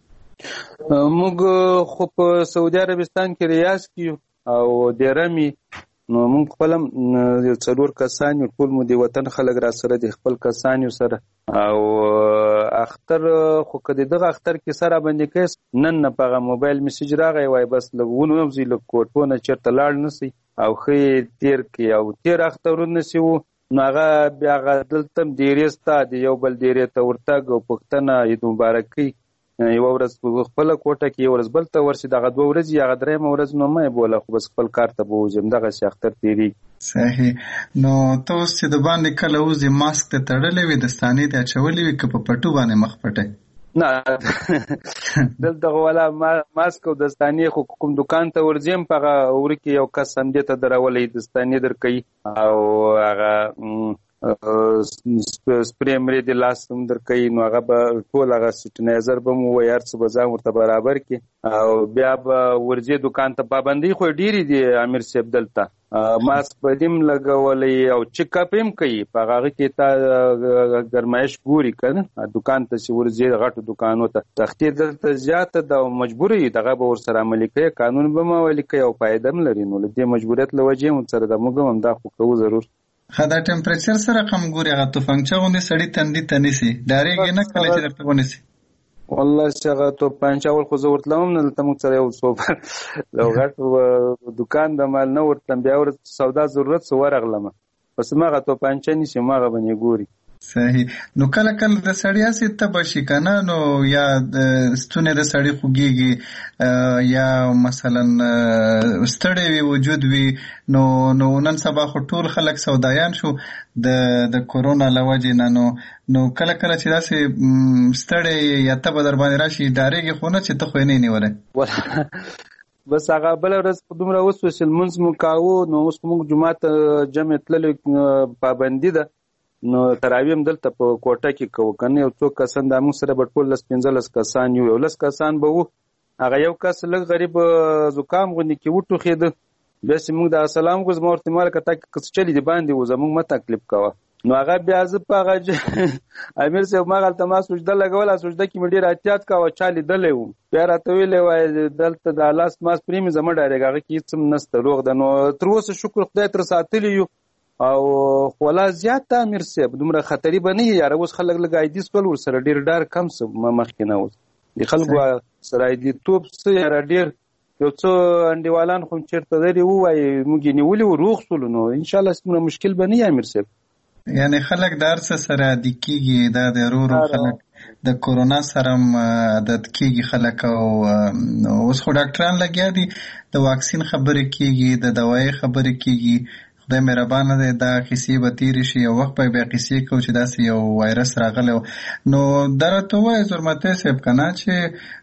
موږ خو په سعودي عربستان کې ریاض کې او دیره مې، نو موږ خپل هم 4 کسان یو، ټول مو د وطن خلک را سره دي، خپل کسان یو سره، او اختر خو که د دغه اختر کې سره باندې کوي، نن نه په هغه موبایل میسج راغی وای بس لږ ونوځي، لږ کوټو نه چېرته لاړ نه شي او ښه تیر کړي، او تیر اخترونه چې وو نو هغه بیا هغه دلته هم ډېرې سته، د یو بل ډېرې ته ورتګ او پوښتنه، عید مبارکۍ، یوه ورځ په خپله کوټه کې، یوه ورځ بل ته ورشي، دغه 2 ورځې هغه 3مه ورځ نو مه یې بوله، خو بس خپل کار ته به وځم، دغسې اختر تېرېږي. صحیح. نو ته اوس چې د باندې کله وځې ماسک ته تړلی وي، دستانې ته اچولې وي که په پټو باندې مخ پټی؟ نه دلته خو والا ماسک او دستانې خو کوم دکان ته ورځم په هغه وره کې یو کس همدې ته درولی دستانې درکوي، او هغه سپری مرې د لاس هم درکوي، نو هغه به ټول هغه سیټنایزر به مو وایي، هر څه به ځان ورته برابر کړي، او بیا به ورځې دکان ته. پابندۍ خو ډېرې دي امیر صاحب دلته، ماسک به دې هم لګولی او چیک اپ هم کوي، په هغه کې تا ګرمایش ګوري که نه، دکان ته چې ورځې غټو دکانو ته سختي دلته زیاته ده او مجبوره وي، دغه به ورسره عملي کوي، قانون به هم عملي کوي او فایده هم لري، نو له دې مجبوریت له وجې هم سره د موږ هم دا خو کوو ضرور. دا ټمپریچر سره کم ګوري، هغه توفنچه غوندې سړي تندي ته نیسي، ډارېږي نه کله چې درته ونیسي؟ والله چې هغه توپنچه اول خو زه ورتلم هم نه، دلته موږ سره یو څو یو غټ دکان د مال نه ورتلم، بیا ورته سودا ضرورت څه ورغلم، بس هماغه توپنچه نیسي، هماغه باندې ګوري. صحیح. نو کله کله د سړي هسې تبه شي که نه، نو یا ستونی د سړي خوږېږي یا مثلا ستړی وي وجود وي، نو نن سبا خو ټول خلک سودایان شو د کرونا له وجې نه، نو کله کله چې داسې ستړی یا تبه در باندې راشي ډارېږي خو نه چې ته خو یې نه یې نیولی؟ بس هغه بله ورځ په دومره وسوسل لمونځ مو کاوه، نو اوس موږ جومات ته جمع تللی پابندي ده، نو تراویح هم دلته په کوټه کې کوو که نه، یو څو کسان دا موږ سره به ټول 15 کسان یو، 11 کسان به وو، هغه یو کس لږ غریب زکام غوندې کې وټوخېده، بیا چې موږ د سلام وکړو، زما ورته ماله که تا که څه چلي دي باندې وو، زموږ مه تکلیف کوه، نو هغه بیا زه په هغه امیر صاحب ما هلته ما سجده لګوله، سجده کې مې ډېر احتیاط کوه، چا لیدلی وم، بیا راته ویلی وایي دلته د لاس ماس پرې مې زه مه ډارېږه، هغه کې هېڅ هم نشته، روغ ده. نو تر اوسه شکر خدای تر ساتلي یو، او خو لا زیات امیر صاحب دومره خطري به نه وي، یاره اوس خلک لږ عیدي شول، ورسره ډېر ډار کم څه مخکې نه اوس د خلکو سره عیدي توب څه یاره ډېر یو څو انډیوالان خو چېرته لري ووایي موږ یې نیولي وو روغ شولو نو انشاءالله څومره مشکل به نه وي امیر صاحب. یعنی خلک د هر څه سره عادي کېږي، دا د ورو خلک د کورونا سره عادت کېږي خلک، او اوس خو ډاکټران لګیا دي د واکسین خبرې کېږي، د دوایي خبرې کېږي. خدای مهربانه دی دا قصې به تېرې شي، یو وخت به بیا قصې کوو چې داسې یو وایرس راغلی و. نو دا راته ووایه زرمتی صاحب که نه چې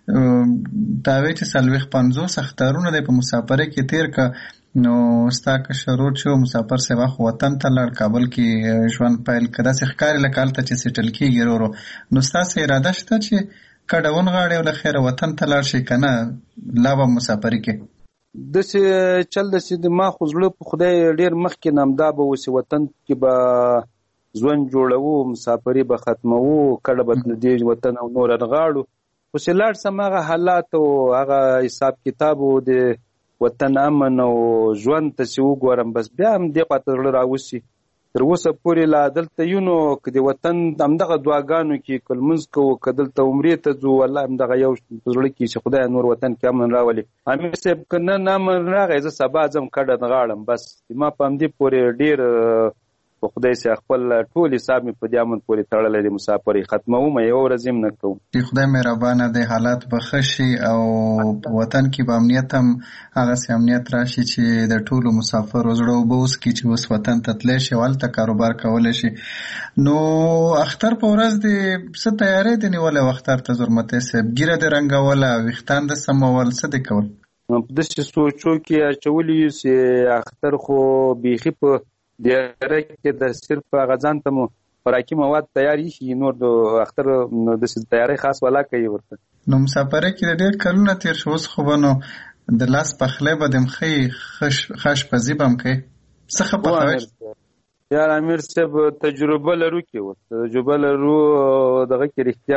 تا وایي چې 40-50 اخترونه دی په مسافرۍ کې تېر که، نو ستا کشر ورور چې مسافر صاحب خو وطن ته لاړ، کابل کې ژوند پیل که داسې ښکاري لکه هلته چې سیټل کېږي ورو. نو ستاسې اراده شته چې کډه ونغاړې او له خیره وطن ته لاړ شي که نه لا به مسافري کې؟ داسې چل داسې د ما خو زړه په خدای ډېر مخکې نه همدا به اوسې، وطن کې به ژوند جوړوو، مسافري به ختموو، کډه به د دې وطن او نور نغاړو. خو چې لاړ سم هغه حالات او هغه حساب کتاب او د وطن امن او ژوند ته چې وګورم بس بیا هم دې خواته زړه راوسي. تر اوسه پورې لا دلته یو نو که د وطن همدغه دعاګانو کې که لمونځ کوو که دلته عمرې ته ځو والله همدغه یو په زړه کې چې خدای نور وطن کې امن راولي. امیر صاحب که نن امن راغی زه سبا ځم کډه نغاړم. بس ما په همدې پورې ډېر په خدای سي خپل ټول حساب مې په دې امن پورې تړلی دی، مسافرۍ ختموم یو ورځ هم نه کوم. خدای مهربانه دی حالات به ښه شي او په وطن کې به امنیت هم هغسې امنیت راشي چې د ټولو مسافرو زړه اوبه وڅکي چې اوس وطن ته تلی شي او هلته کاروبار کولی شي. نو اختر په ورځ دې څه تیاری دې نیولی و اختر ته زرمتی صاحب؟ ږیره دې رنګوله، ویښتان دې سمول، څه دې کول؟ په داسې سوچو کې اچولي یو چې اختر خو بیخي په دیاره کې د صرف هغه ځان ته مو خوراکي مواد تیار ایښي، نور د اختر داسې تیاری خاص ولا کوي ورته. نو مسافرۍ کې د ډېر کلونه تېر شو، اوس خو به نو د لاس پخلی به دې ښه خاشپزي به هم کوې، څه ښه پخوی؟ یار امیر صاحب تجربه لرو کې و، تجربه لرو دغه کې رښتیا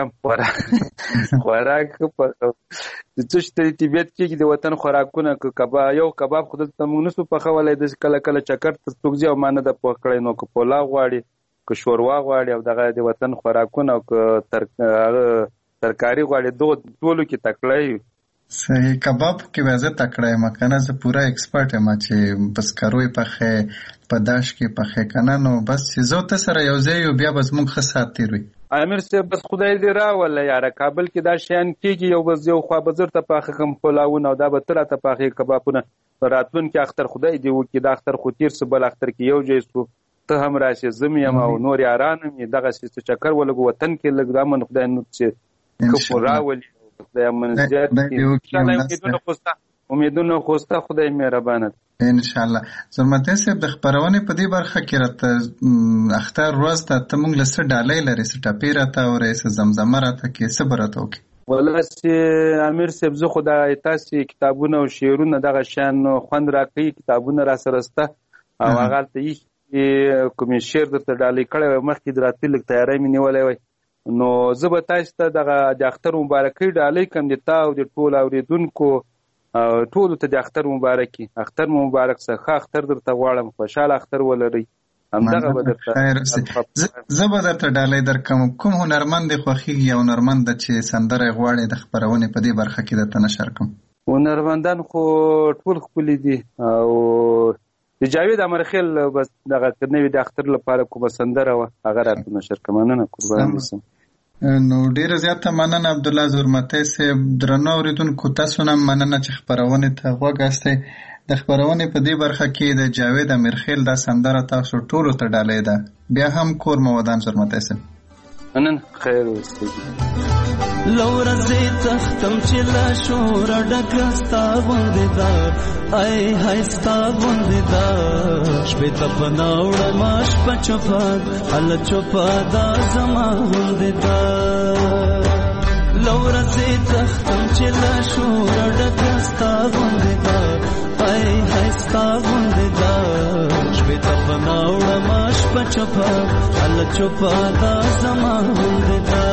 خوراک څه شته طبیعت کې د وطن خوراکونه یو کباب خو دلته موږ نسو پخولی، داسې کله کله چکر ته څوک ځي او ما نه ده پوه کړی، نو که پولاو غواړي که شوروا غواړي او دغه د وطن خوراکونه او که ترکاري غواړي دغو ټولو کې تکړه یو. صحیح. کباب کې به زه تکړه یم که نه، زه پوره ایکسپرټ یم چې په سکرو یې پخې په داش کې پخې که نه، نو بس چې زه ته سره یو ځای یو بیا به زموږ ښه ساعت تېر وي. امیر صاحب بس خدای دې راوله یاره، کابل کې دا شیان کېږي، یو خوا به زر ته پاخه کړم پلاونه او دا به ته راته پاخې کبابونه. راتلونکي اختر خدای دې وکړي، دا اختر خو تېر سو، بل اختر کې یو ځای سو، ته هم راشې زه م یم او نور یاران هم یې، دغسې څه چکر ولګو وطن کې لږ د امن خدای نور چې ښه راولي، خدای امن زیات کړي. امیدونه خو ستا خدای مهربانه دی انشاءالله. زرمتی صاحب د خپرونې په دې برخه کې راته اختر ورځ ته ته موږ له څه ډالۍ لرې، څه ټپې راته اورې، څه زمزمه راته کې، څه به راته وکړې؟ والله چې امیر صاحب زه خو دا تاسې کتابونه او شعرونه دغه شیان خوند راکوي، کتابونه را سره شته او هغه هلته ایښي کومې شعر درته ډالۍ کړی وی، مخکې د راتلو لږ تیاری مې نیولی وی، نو زه به تاسې ته دغه د اختر مبارکۍ ډالۍ کړم، د تا او د ټولو اورېدونکو ټولو ته د اختر مبارکي، اختر مو مبارک شه، ښه اختر درته غواړم، خوشحاله اختر ولرئ. همدغه به درته زه به درته ډالۍ درکړم. کوم هنرمند دې خوښېږي او هنرمند ده چې سندره یې غواړې د خپرونې په دې برخه کې درته نشر کړم؟ هنرمندان خو ټول ښکلي دي او د جاوید امرخیل بس دغه نوې د اختر لپاره کومه سندره وه هغه راته نشر کړه. مننه قربان اوسم. نو ډیره زیاته مننه عبدالله زرمتی صاحب. درنو اورېدونکو تاسو نه مننه چې خپرونې ته غوږ استئ. د خپرونې په دې برخه کې د جاوید امیرخیل دا سندره تاسو ټولو ته ډالۍ ده. بیا هم کور مو ودان زرمتی صاحب. مننه خیر اوسئ. لورځې تختم چې لا شور ډکه ستا غوندې ده، ای های ستا غوندې ده، شپې ته په ناوړه ما شپه چوپه هله چوپه دا زما غوندې ده. لورځې تختم چې لا شور ډکه ستا غوندې ده، ای های ستا غوندې ده، شپې ته په ناوړه ما شپه چوپه هله چوپه دا زما غوندې ده.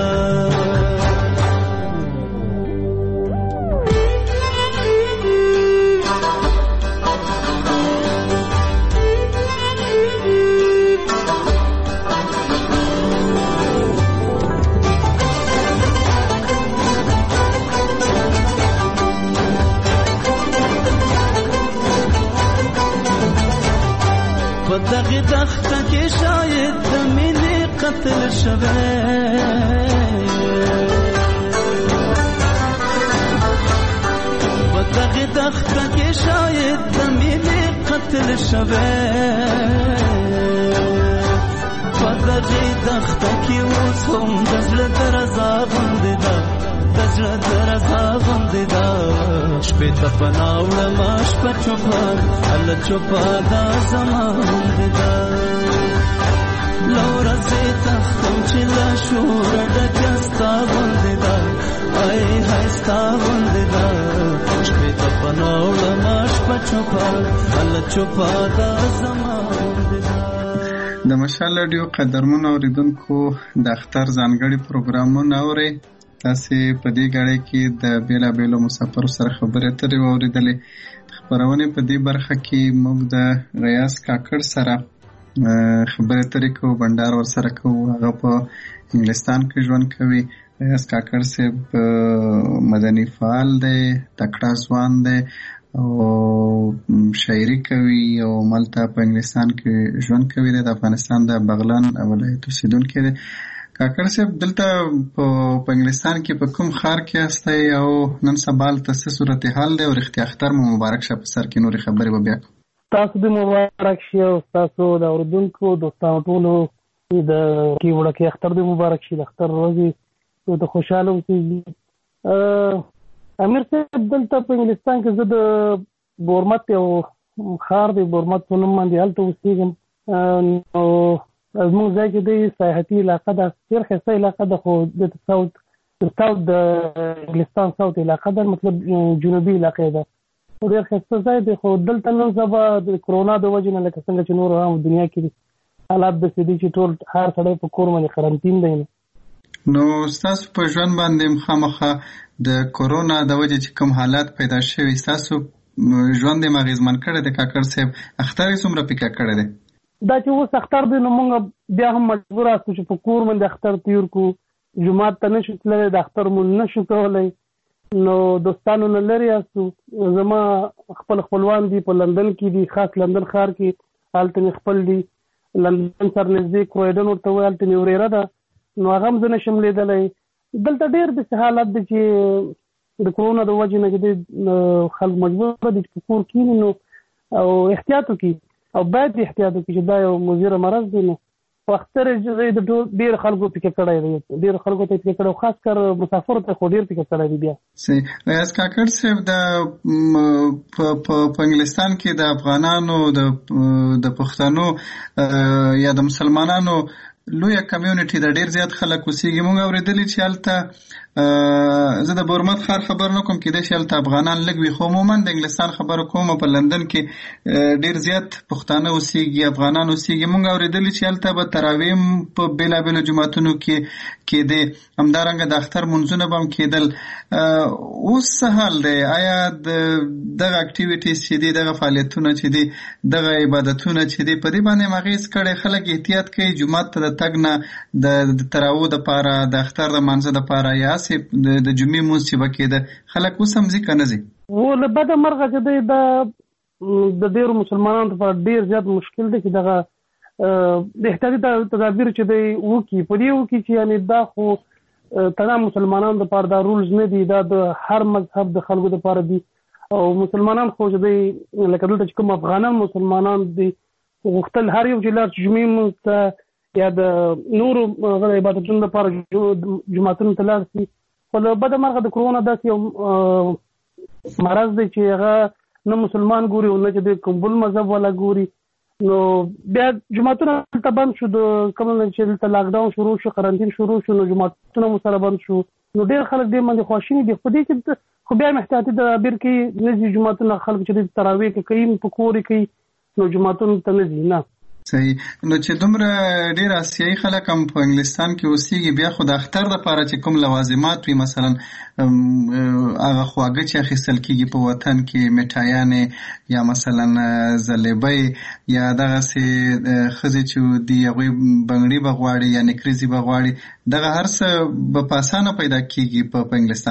په دغه دښته کې شاید د مینې قتل شوی په دغه دښته کې شاید د مینې قتل شوی په دغه دښته کې اوس هم د زړه درزا غوندې ده د زړه درزا غوندې ده شپې ته پناه وړمه شپه چوپه هله چوپه دا زما غوندې ده له ورځې تښتم چې له شوره ډکه ستا غوندې ده ای های ستا غوندې ده شپې ته پناه وړمه شپه چوپه هله چوپه دا زما غوندې ده. د مشال رادیو قدرمن اوریدونکو د اختر ځانګړي پروګرامونه اورئ. تاسې په دې غړې کې د بیلابیلو مسافرو سره خبرې اترې واورېدلې. خپرونې په دې برخه کې موږ د غیاث کاکړ سره خبرې اترې کوو، بنډار ورسره کوو. هغه په انګلستان کې ژوند کوي. غیاث کاکړ صاحب مدني فعال دی، تکړه ځوان دی او شاعري کوي او ملته په انګلستان کې ژوند کوي. د افغانستان د بغلان ولایت اوسیدونکی دی. کاکړ صاحب دلته په انګلستان کې په کوم ښار کې یاستئ او نن سبا هلته څه صورتحال دی او رښتیا اختر مو مبارک شه؟ په سر کې نورې خبرې به بیا کوو. تاسو دې مبارک شي او تاسو د اورېدونکو دوستانو ټولو د وړکې اختر دې مبارک شي. د اختر ورځې ته خوشحاله اوسېږي. امیر صاحب دلته په انګلستان کې زه د بورمت یو ښار دی، بورمت په نوم باندې هلته اوسېږم. نو زموږ ځای کې دی سیاحتي علاقه ده، ډېر ښایسته علاقه ده، خو د ساوت د انګلستان ساوت علاقه ده، مطلب جنوبي علاقه ده، ډېر ښایسته ځای دی. خو دلته نن سبا د کرونا د وجې نه لکه څنګه چې نور هم دنیا کې حالات داسې دي چې ټول هر سړی په کور باندې قرنطین دی. نو ستاسو په ژوند باندې خامخا د کرونا د وجې چې کوم حالات پیدا شوي ستاسو ژوند یې اغېزمن کړی دی کاکړ صاحب؟ اختر یې څومره پیکه کړی دی؟ دا چې اوس اختر دی نو موږ بیا هم مجبور یاستو چې په کور باندې اختر تیر کړو. جومات ته نشو تللی، د اختر مونځ نشو کولی، نو دوستانو نه لرې یاستو. زما خپل خپلوان دي په لندن کې دي، خاص لندن ښار کې، هلته مې خپل دي. لندن سره نږدې کرویډن ورته وایي، هلته مې ورېره ده، نو هغه هم زه نشم لیدلی. دلته ډېر داسې حالات دی چې د کرونا د وجې نه چې خلک مجبور دي چې په کور کښېني نو او احتیاط وکړي او باید احتیاط وکړي چې دا یو مضره مرض دی. نو په اختر یې د ډېر خلکو پکې کړی دی، ډېر خلکو ته یې پکې کړی، خاص کر مسافرو ته خو ډېر پکې کړی دی. بیا غیاث کاکړ صاحب په انګلستان کې د افغانانو د پښتنو یا د مسلمانانو لویه کمیونټي د ډېر زیات خلک اوسېږي. موږ اورېدلي چې هلته زه د بورمت ښار خبر نه کوم، کېدای شي هلته افغانان لږ وي، خو عموما د انګلستان خبره کوم. په لندن کې ډېر زیات پښتانه اوسېږي، افغانان اوسېږي. موږ اورېدلي چې هلته به تراویح په بېلابېلو جوماتونو کې کېدې، همدارنګه د اختر مونځونه به هم کېدل. اوس څه حال دی؟ آیا دغه اکټیویټیز چې دي، دغه فعالیتونه چې دي، دغه عبادتونه چې دي، په دې باندې هم اغېز کړی؟ خلک احتیاط کوي جومات ته د تګ نه، د تراویح دپاره، د اختر د مانځه دپاره، یا د جمعې مونځ چې به کېده، خلک اوس هم ځي که نه ځي؟ و له بده مرغه چې دی د ډېرو مسلمانانو لپاره ډېر زیات مشکل دی چې دغه د احتیاطي تدابیر چې دی وکړي، په دې وکړي چې یعنې دا خو تمام مسلمانانو لپاره دا رولز نه دي، دا د هر مذهب د خلکو لپاره دي. او مسلمانان خو چې دی لکه دلته چې کوم افغانان مسلمانان دي غوښتل هر یو چې لاړ جمعې مونځ ته یا د نورو عبادتونو لپاره جوماتونو ته لاړ شي. خو له بده مرغه د کرونا داسې یو مرض دی چې هغه نه مسلمان ګوري او نه چې د کوم بل مذهب والا ګوري. نو بیا جوماتونه هلته بند شو، د کوم چې دلته لاکډاون شروع شو، قرنطین شروع شو، نو جوماتونه مو سره بند شو. نو ډېر خلک دې باندې خواشیني دي. په دې کې خو بیا هم احتیاطي تدابیر کوي، نه ځي جوماتونه. خلک چې تراویح کوي په کور یې کوي، نو جوماتونو ته نه ځي. نه صحیح. نو چې دومره ډېر آسیایي خلک هم په انګلستان کې اوسېږي، بیا خو د اختر دپاره چې کوم لوازمات وي، مثلا هغه خواږه چې اخیستل کېږي په وطن کې، میټایانې یا مثلا زلیبۍ یا دغسې ښځې چې دي هغوی بنګړي به غواړي یا نکریزې به غواړي، دغه هر څه به په اسانه پیدا کېږي په انګلستان کې؟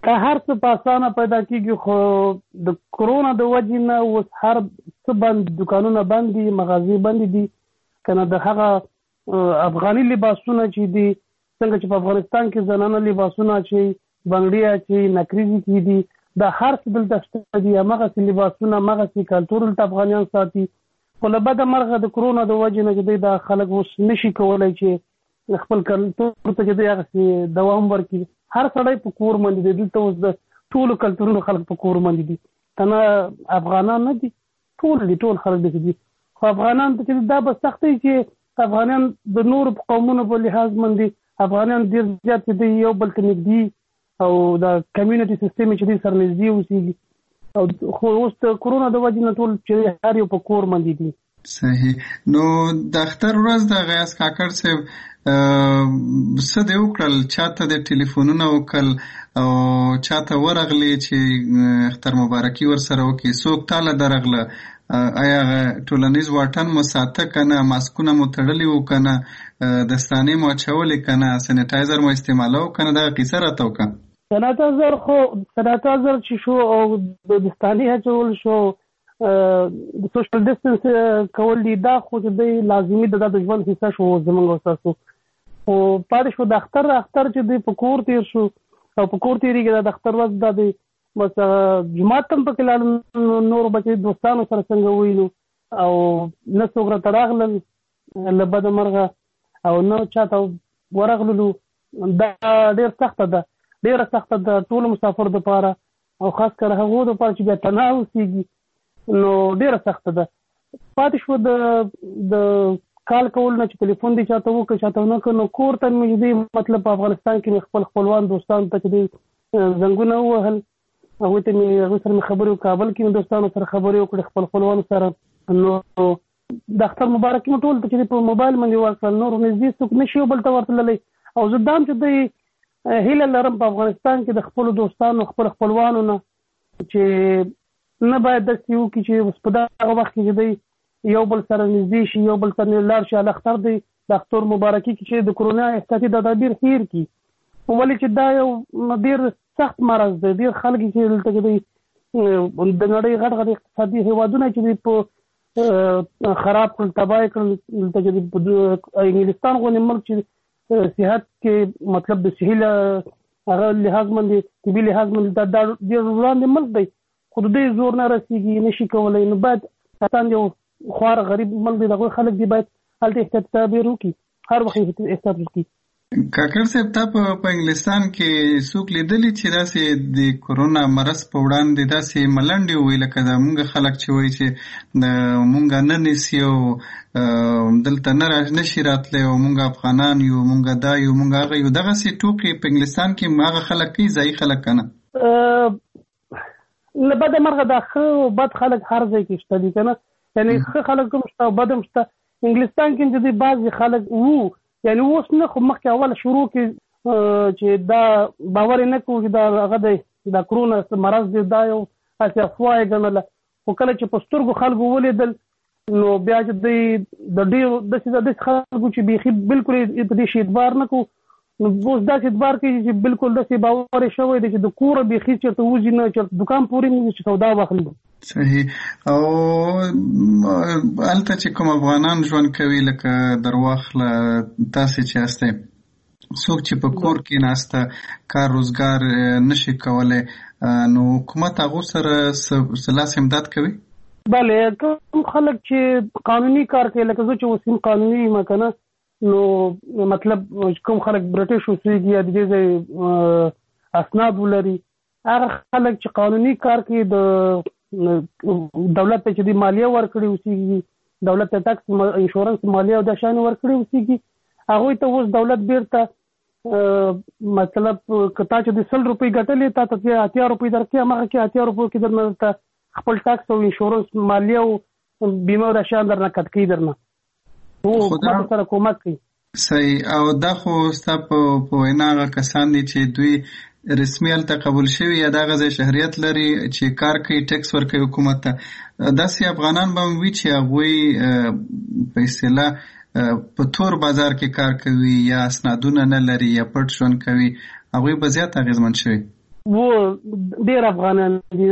که هر څه په اسانه پیدا کېږي خو د کرونا د وجې نه اوس هر څه بند، دکانونه بند دي، مغازې بند دي، که نه د هغه افغاني لباسونه چې دي څنګه چې په افغانستان کې زنانه لباسونه اچوي، بنګړي اچوي، نکریزې کېدي، دا هر څه دلته شته دي. همغسې لباسونه، همغسې کلتور دلته افغانیان ساتي. خو له بده مرغه د کرونا د وجې نه چې دوی دا خلک اوس نشي کولی چې خپل کلتور ته چې دوی هغسې دوام ورکړي. هر سړی په کور باندې دی، دلته اوس د ټولو کلتورونو خلک په کور باندې دي، که نه افغانان نه دي، ټول دي، ټول خلک دي دي. خو افغانان ته چې دا به سخت دی چې افغانان د نورو قومونو په لحاظ باندې افغانان ډېر زیات چې دی یو بل ته نږدې او د کمیونټي سیستم چې دی سره نږدې اوسېږي. خو اوس د کرونا د وجې نه ټول چې هر یو په کور باندې دي. صحیح. نو د اختر ورځ د غیاث کاکړ صاحب څه دې وکړل؟ چاته د ټلیفونونه وکړل او چاته ورغلی چې اختر مبارکي ورسره وکړي؟ څوک تاله درغله؟ آیا ټولنیز واټن مو ساته که نه؟ ماسکونه مو تړلي وو که نه؟ دستانې مو اچولې که نه؟ سینیټایزر مو استعمالوه که نه؟ دغه کیسه راته وکړه. سینیټایزر چې شو او د دستانې اچول شو، د سوشل ډسټنس کول دي، دا خو چې دی لازمي د ژوند حصه شو زموږ او ستاسو. خو پاتې شو د اختر چې دی په کور تېر شو او په کور تېرېږي. د اختر ورځ دا دی بس جومات ته هم پکې لاړو، نورو بچې دوستانو سره څنګه ووینو او نه څوک راته راغلل له بده مرغه او نه چاته ورغللو. دا ډېر سخته ده، ډېره سخته ده ټولو مسافرو دپاره او خاص کر هغو دپاره چې بیا تنها اوسېږي، نو ډېره سخته ده. پاتې شو د کال کول نه چې ټلیفون دې چاته وکړه چاته ونه کړه، نو کور ته مې دې مطلب په افغانستان کې مې خپل خپلوان دوستانو ته چې دې زنګونه ووهل، هغوی سره مې خبرې وکړې، کابل کې مې دوستانو سره خبرې وکړې خپل خپلوانو سره. نو د اختر مبارکي مې ټول ته چې په موبایل باندې ورکړل، نور نږدې څوک نه شي یو بل ته ورتللی. او زه دا هم چې دوی هیله لرم په افغانستان کې د خپلو دوستانو خپل خپلوانو نه چې نه باید داسې وکړي چې په دغه وخت کې چې دی یو بل سره نږدې شي، یو بل سره لاړ شي. اختر دی د اختر مبارکي کې چې د کرونا احتیاطي تدابیر هیر کړي، ولې چې دا یو ډېر سخت مرض دی. ډېر خلک چې دلته کې دی د نړۍ غټ غټ اقتصادي هېوادونه چې دی په خراب کړل، تباه یې کړل. دلته چې د انګلستان غوندې ملک چې صحت کې مطلب د صحي هغه لحاظ باندې طبي لحاظ باندې دا ډېر وړاندې ملک دی، خو د دې زور نه رسېږي، نشي کولی. نو باید افغانستان یو خوار غریب ملک دی، د هغوی خلک دی باید هلته احتیاط تدابیر وکړي، هر وخت احتیاط وکړي. کاکړ صاحب تا په انګلستان کې څوک لیدلي چې داسې د کرونا مرض په وړاندې داسې ملنډې ووایي لکه د مونږ خلک چې وایي چې د مونږ نه نیسي او دلته نشي راتلی او مونږ افغانان یو، مونږ دا یو، مونږ هغه یو، دغسې ټوکې په انګلستان کې هغه خلک کوي، ځایي خلک که نه؟ له بده مرغه دا ښه او بد خلک هر ځای کې شته دي که نه، یعنې ښه خلک هم شته او بد هم شته. انګلستان کې چې دی بعضې خلک وو، یعنې اوس نه، خو مخکې اوله شروع کې چې دا باور یې نه کوو چې دا هغه دی دا کرونا مرض دی، دا یو هسې افوا یې ګڼله. خو کله چې په سترګو خلکو ولیدل نو بیا چې دی د ډېرو داسې خلکو چې بیخي بلکل یې په دې شي اعتبار نه کوو، نو اوس داسې اعتبار کوي چې بلکل داسې باور یې شوی دی چې د کوره بیخي چېرته وځي نه، چېرته دوکان پورې نه ځي چې سودا واخلي. صحیح. او هلته چې کوم افغانان ژوند کوي لکه درواخله تاسې چې هستئ، څوک چې په کور کې ناسته کار روزګار نشي کولی، نو حکومت هغو سره څه لاس امداد کوي؟ بله، کوم خلک چې قانوني کار کوي، لکه زه چې اوس هم قانوني یم که نه، نو مطلب کوم خلک برټش اوسېږي یا د دې ځای اسناد ولري، هغه خلک چې قانوني کار کوي د دولت ته چې دی مالیه ورکړي اوسېږي، دولت ته ټکس، انشورنس، مالیه او دا شیان ورکړي اوسېږي، هغوی ته اوس دولت بیرته مطلب که تا چې د 100 روپۍ ګټلې تا ته 80 روپۍ درکړي، هماغه کې 80 روپیو کې درنه ته خپل ټکس او انشورنس، مالیه او بیمه او دا شیان درنه کټ کوي، درنه حکومت سره کومک کوي. صحیح. او دا خو ستا په وینا هغه کسان دي چې دوی رسمي هلته قبول شوي یا دغه ځای شهریت لري چې کار کوي، ټیکس ورکوي حکومت ته. داسې افغانان به هم وي چې هغوی په اصطلاح په تور بازار کې کار کوي یا اسنادونه نه لري یا پټ ژوند کوي، هغوی به زیات اغېزمن شوي. و ډېر افغانان دي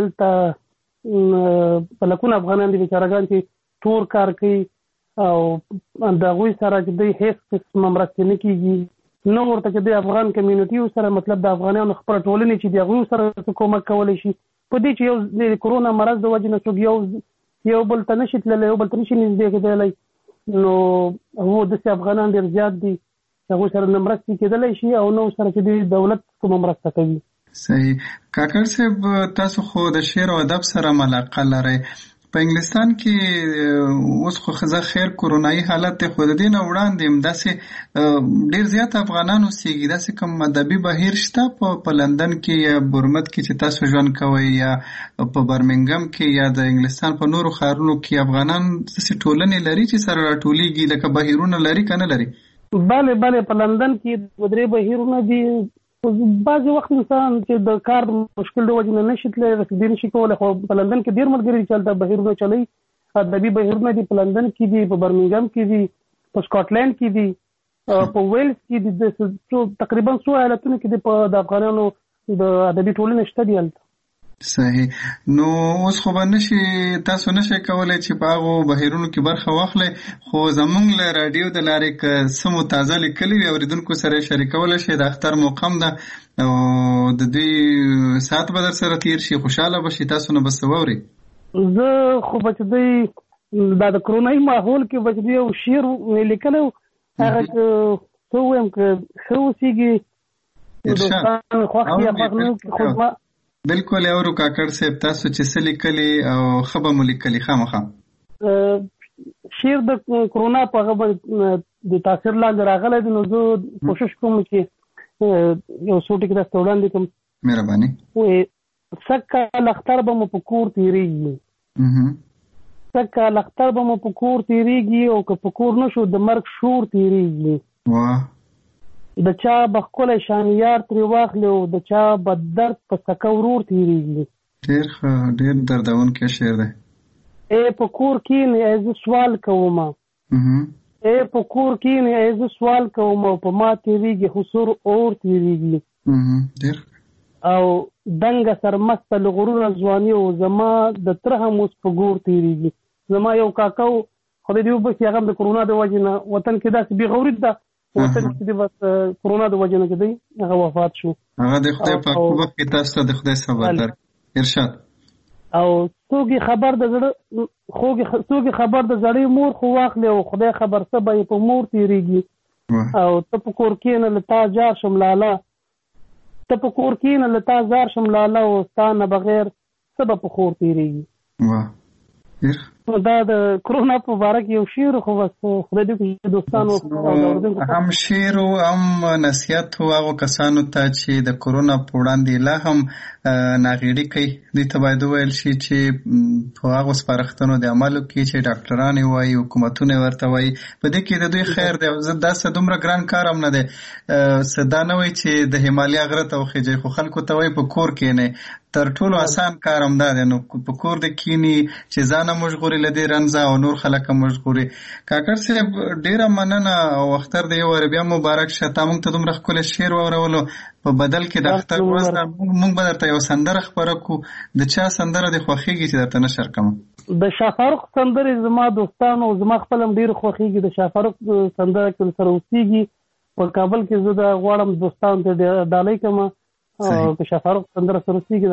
دلته په لکونه افغانان دي بیچارهګان چې تور کار کوي او د هغوی سره چې دوی هېڅ قسمه مرستې نه کېږي نه ورته چې دوی افغان کمیونټي سره مطلب د افغانانو خپله ټولنې چې د هغوی سره کومک کولی شي په دې چې یو د کرونا مرض د وجې نه څوک یو بل ته نشي تللی یو بل ته نشي نږدې کېدلی نو هغو داسې افغانان ډېر زیات دي چې هغوی سره نه مرستې کېدلی شي او نو سره چې دوی دولت کومه مرسته کوي. صحیح. کاکړ صاحب تاسو خو د شعر او ادب سره علاقه لرئ. په انګلستان کې اوس خو زه خیر کورونایي حالت دی خو د دې نه وړاندې همداسې ډېر زیات افغانان اوسېږي. داسې کوم ادبي بهیر شته په لندن کې یا برمت کې چې تاسو ژوند کوئ یا په برمنګم کې یا د انګلستان په نورو ښارونو کې افغانان داسې ټولنې لري چې سره راټولېږي لکه بهیرونه لري که نه لري؟ بله په لندن کې 2-3 بهیرونه دي. بعضې وخت انسان چې د کار مشکل د وجې نه نشي تللی رسېدی نشي کولی خو په لندن کې ډېر ملګري چې هلته بهیرونه چلوي ادبي بهیرونه دي په لندن کې دي په برمنګم کې دي په سکاټلینډ کې دي په ویلز کې دي تقریبا څو ایالتونو کې دي د افغانانو د ادبي ټولنې شته دي هلته. صحیح. نو اوس خو به تاسو نشئ کولی چې په هغو بهیرونو کې برخه واخلئ خو زموږ له راډیو د لارې که څه مو تازه لیکلي وي اورېدونکو سره یې شریکولی شئ. د اختر موقع ده او د دوی ساعت به در سره تیر شي خوشحاله به شي تاسو نه به څه واورئ. زه خو به چې دوی دا د کرونایي ماحول کې به چې دوی یو شعر مې لیکلی و هغه څه ووایم که ښه اوسېږي دوستان خوښ یا خوښ نه وکړي خو زما بالکل اورو کاکړ صاحب تاسو چې څه لیکلي او ښه به مو لیکلي خامخا. شعر د کرونا په هغه باندې د تاثیر لاندې راغلی دی نو زه کوشش کوم چې یو څو ټکي تاسو ته وړاندې کړم. مهرباني. سږ اختر به مو په کور تېرېږي سږ اختر به مو په کور تېرېږي او که په کور نه شو د مرګ شور تېرېږي. د چا به ښکلی شانیار ترې واخلي او د چا به درد په سکه ورور تېرېږي. ډېر ښه ډېر دردونکی شعر دی. ای په کور کښېنې زه سوال کوم ای په کور کښېنې زه سوال کوم او په ما تېرېږي خو سور اور تېرېږي. ډېر او دنګه سرمسته له غروره ځواني او زما د تره هم اوس په ګور تېرېږي. زما یو کاکا و خدای دې وبخښي هغه هم د کرونا د وجې نه وطن کې داسې بېغوري ده وطن کې بس کرونا د وجې نه چې دی هغه وفات شو. هغه د خدای پاک په وخت کې تاسو ته د خدای صبر درکړي. ارشاد. او څوک خبر د زړه څوک خبر د زړې مور خو واخلي او خدای خبر څه به په مور تېرېږي. او ته په کور کښېنه له تا جار شم لاله ته په کور کښېنه له تا زار شم لاله او ستا نه بغیر څه به په خور تېرېږي. دا د کرونا په باره کې یو شعر خو بس خدای دې کړي دوستانو هم شعر او هم نصیحت و هغو کسانو ته چې د کرونا په وړاندې لا هم ناغېړي کوي دوی ته باید وویل شي چې په هغو سپارښتنو د عملو کې چې ډاکټران یې وایي حکومتونه یې ورته وایي په دې کې د دوی خیر دی. دا څه دومره ګران کار هم نه دی څه دا نه وایي چې د همالیا غره ته وخېږئ خو خلکو ته وایي په کور کښېنئ. تر ټولو آسان کار هم دا دی نو په کور د کښېني چې ځان هم وژغوري له دې رنځه او نور خلک هم وژغوري. کاکړ صاحب ډېره مننه او اختر د یو وارې بیا مبارک شه. تا موږ ته دومره ښکلی شعر واورولو په بدل کې د اختر ورځ ده موږ به درته یو سندره خپره کړو. د چا سندره دې خوښېږي چې درته نشر کړم؟ د شاهفاروق سندرې زما دوستانو زما خپل هم ډېر خوښېږي. د شاهفاروق سندره کې سره اوسېږي په کابل کې زه د غواړم دوستانو ته ډالۍ کړم او د شاهفاروق سندره سره اوسېږي.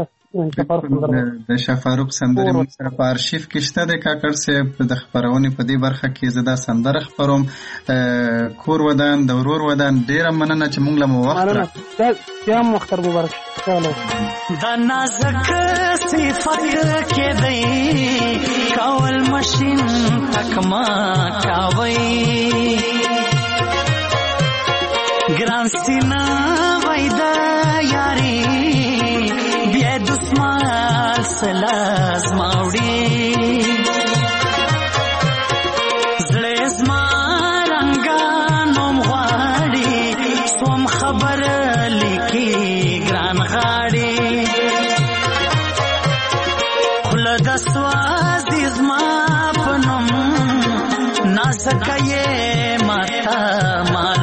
د شاهفاروق سندرې موږ سره په ارشیف کې شته دی کاکړ صاحب. د خپرونې په دې برخه کې زه دا سندره خپروم. کور ودان د ورور ودان ډېره مننه چې موږ له مو وخت راکړ. یا مو اختر مبارک. دا نازک صفت کې دی کول مشین تکما کاوي ګران سینا وایدا یاري بیا دسمال سلاز ماوړي زړه زما رنگانوم غواړي سوم خبر لیکي ګران غاړي خله د سواز دې زما پنوم نازکه یې ماتا